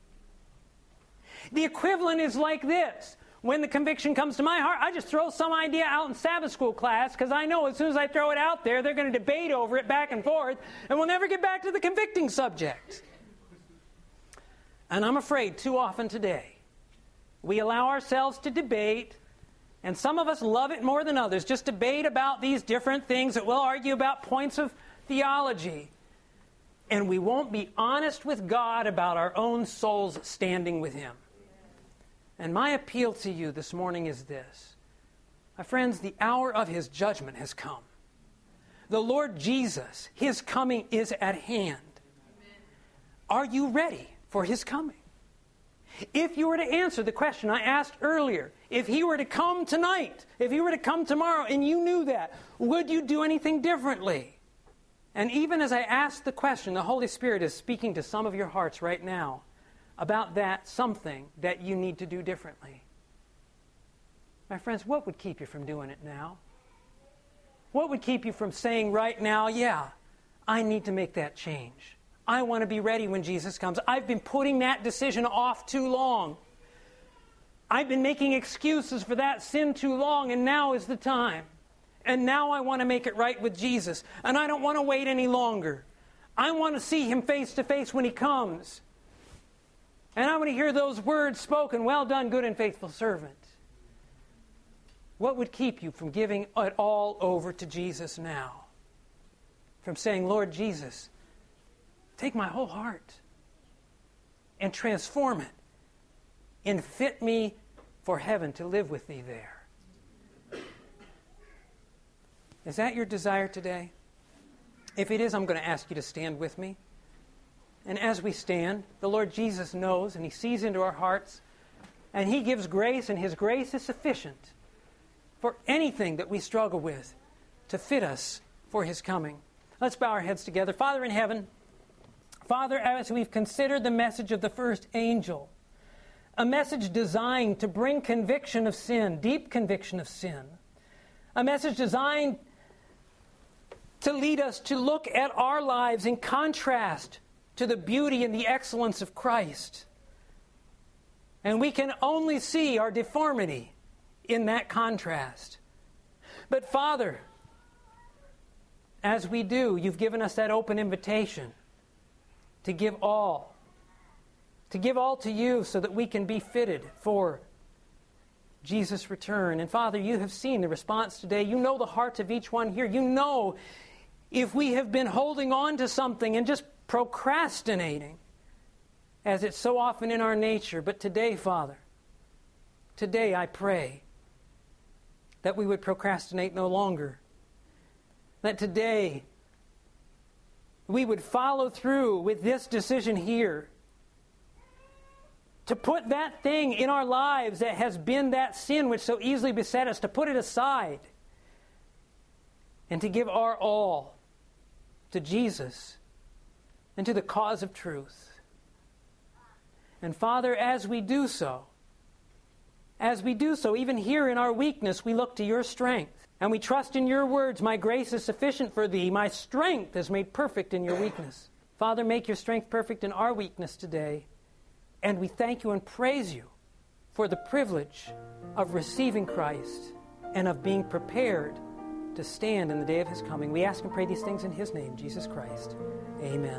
The equivalent is like this. When the conviction comes to my heart, I just throw some idea out in Sabbath school class because I know as soon as I throw it out there, they're going to debate over it back and forth, and we'll never get back to the convicting subject. And I'm afraid too often today, we allow ourselves to debate, and some of us love it more than others, just debate about these different things that we'll argue about points of theology. And we won't be honest with God about our own souls standing with him. And my appeal to you this morning is this. My friends, the hour of his judgment has come. The Lord Jesus, His coming is at hand. Are you ready for His coming? If you were to answer the question I asked earlier, if He were to come tonight, if He were to come tomorrow, and you knew that, would you do anything differently? And even as I ask the question, the Holy Spirit is speaking to some of your hearts right now about that something that you need to do differently. My friends, what would keep you from doing it now? What would keep you from saying right now, yeah, I need to make that change. I want to be ready when Jesus comes. I've been putting that decision off too long. I've been making excuses for that sin too long, and now is the time. And now I want to make it right with Jesus. And I don't want to wait any longer. I want to see Him face to face when He comes. And I want to hear those words spoken, well done, good and faithful servant. What would keep you from giving it all over to Jesus now? From saying, Lord Jesus, take my whole heart and transform it and fit me for heaven to live with Thee there. Is that your desire today? If it is, I'm going to ask you to stand with me. And as we stand, the Lord Jesus knows and He sees into our hearts, and He gives grace, and His grace is sufficient for anything that we struggle with to fit us for His coming. Let's bow our heads together. Father in heaven, Father, as we've considered the message of the first angel, a message designed to bring conviction of sin, deep conviction of sin, a message designed to lead us to look at our lives in contrast to the beauty and the excellence of Christ. And we can only see our deformity in that contrast. But Father, as we do, You've given us that open invitation to give all, to give all to You so that we can be fitted for Jesus' return. And Father, You have seen the response today. You know the hearts of each one here. You know if we have been holding on to something and just procrastinating, as it's so often in our nature. But today, Father, today I pray that we would procrastinate no longer. That today we would follow through with this decision here, to put that thing in our lives that has been that sin which so easily beset us, to put it aside and to give our all to Jesus and to the cause of truth. And Father, as we do so, as we do so, even here in our weakness, we look to Your strength. And we trust in Your words, my grace is sufficient for Thee. My strength is made perfect in Your weakness. Father, make Your strength perfect in our weakness today. And we thank You and praise You for the privilege of receiving Christ and of being prepared to stand in the day of His coming. We ask and pray these things in His name, Jesus Christ. Amen.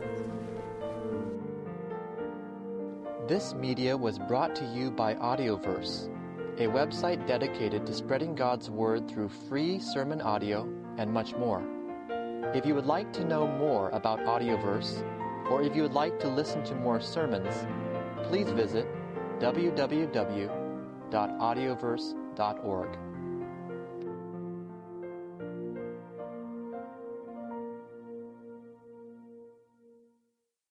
This media was brought to you by Audioverse, a website dedicated to spreading God's Word through free sermon audio and much more. If you would like to know more about Audioverse, or if you would like to listen to more sermons, please visit w w w dot audioverse dot org.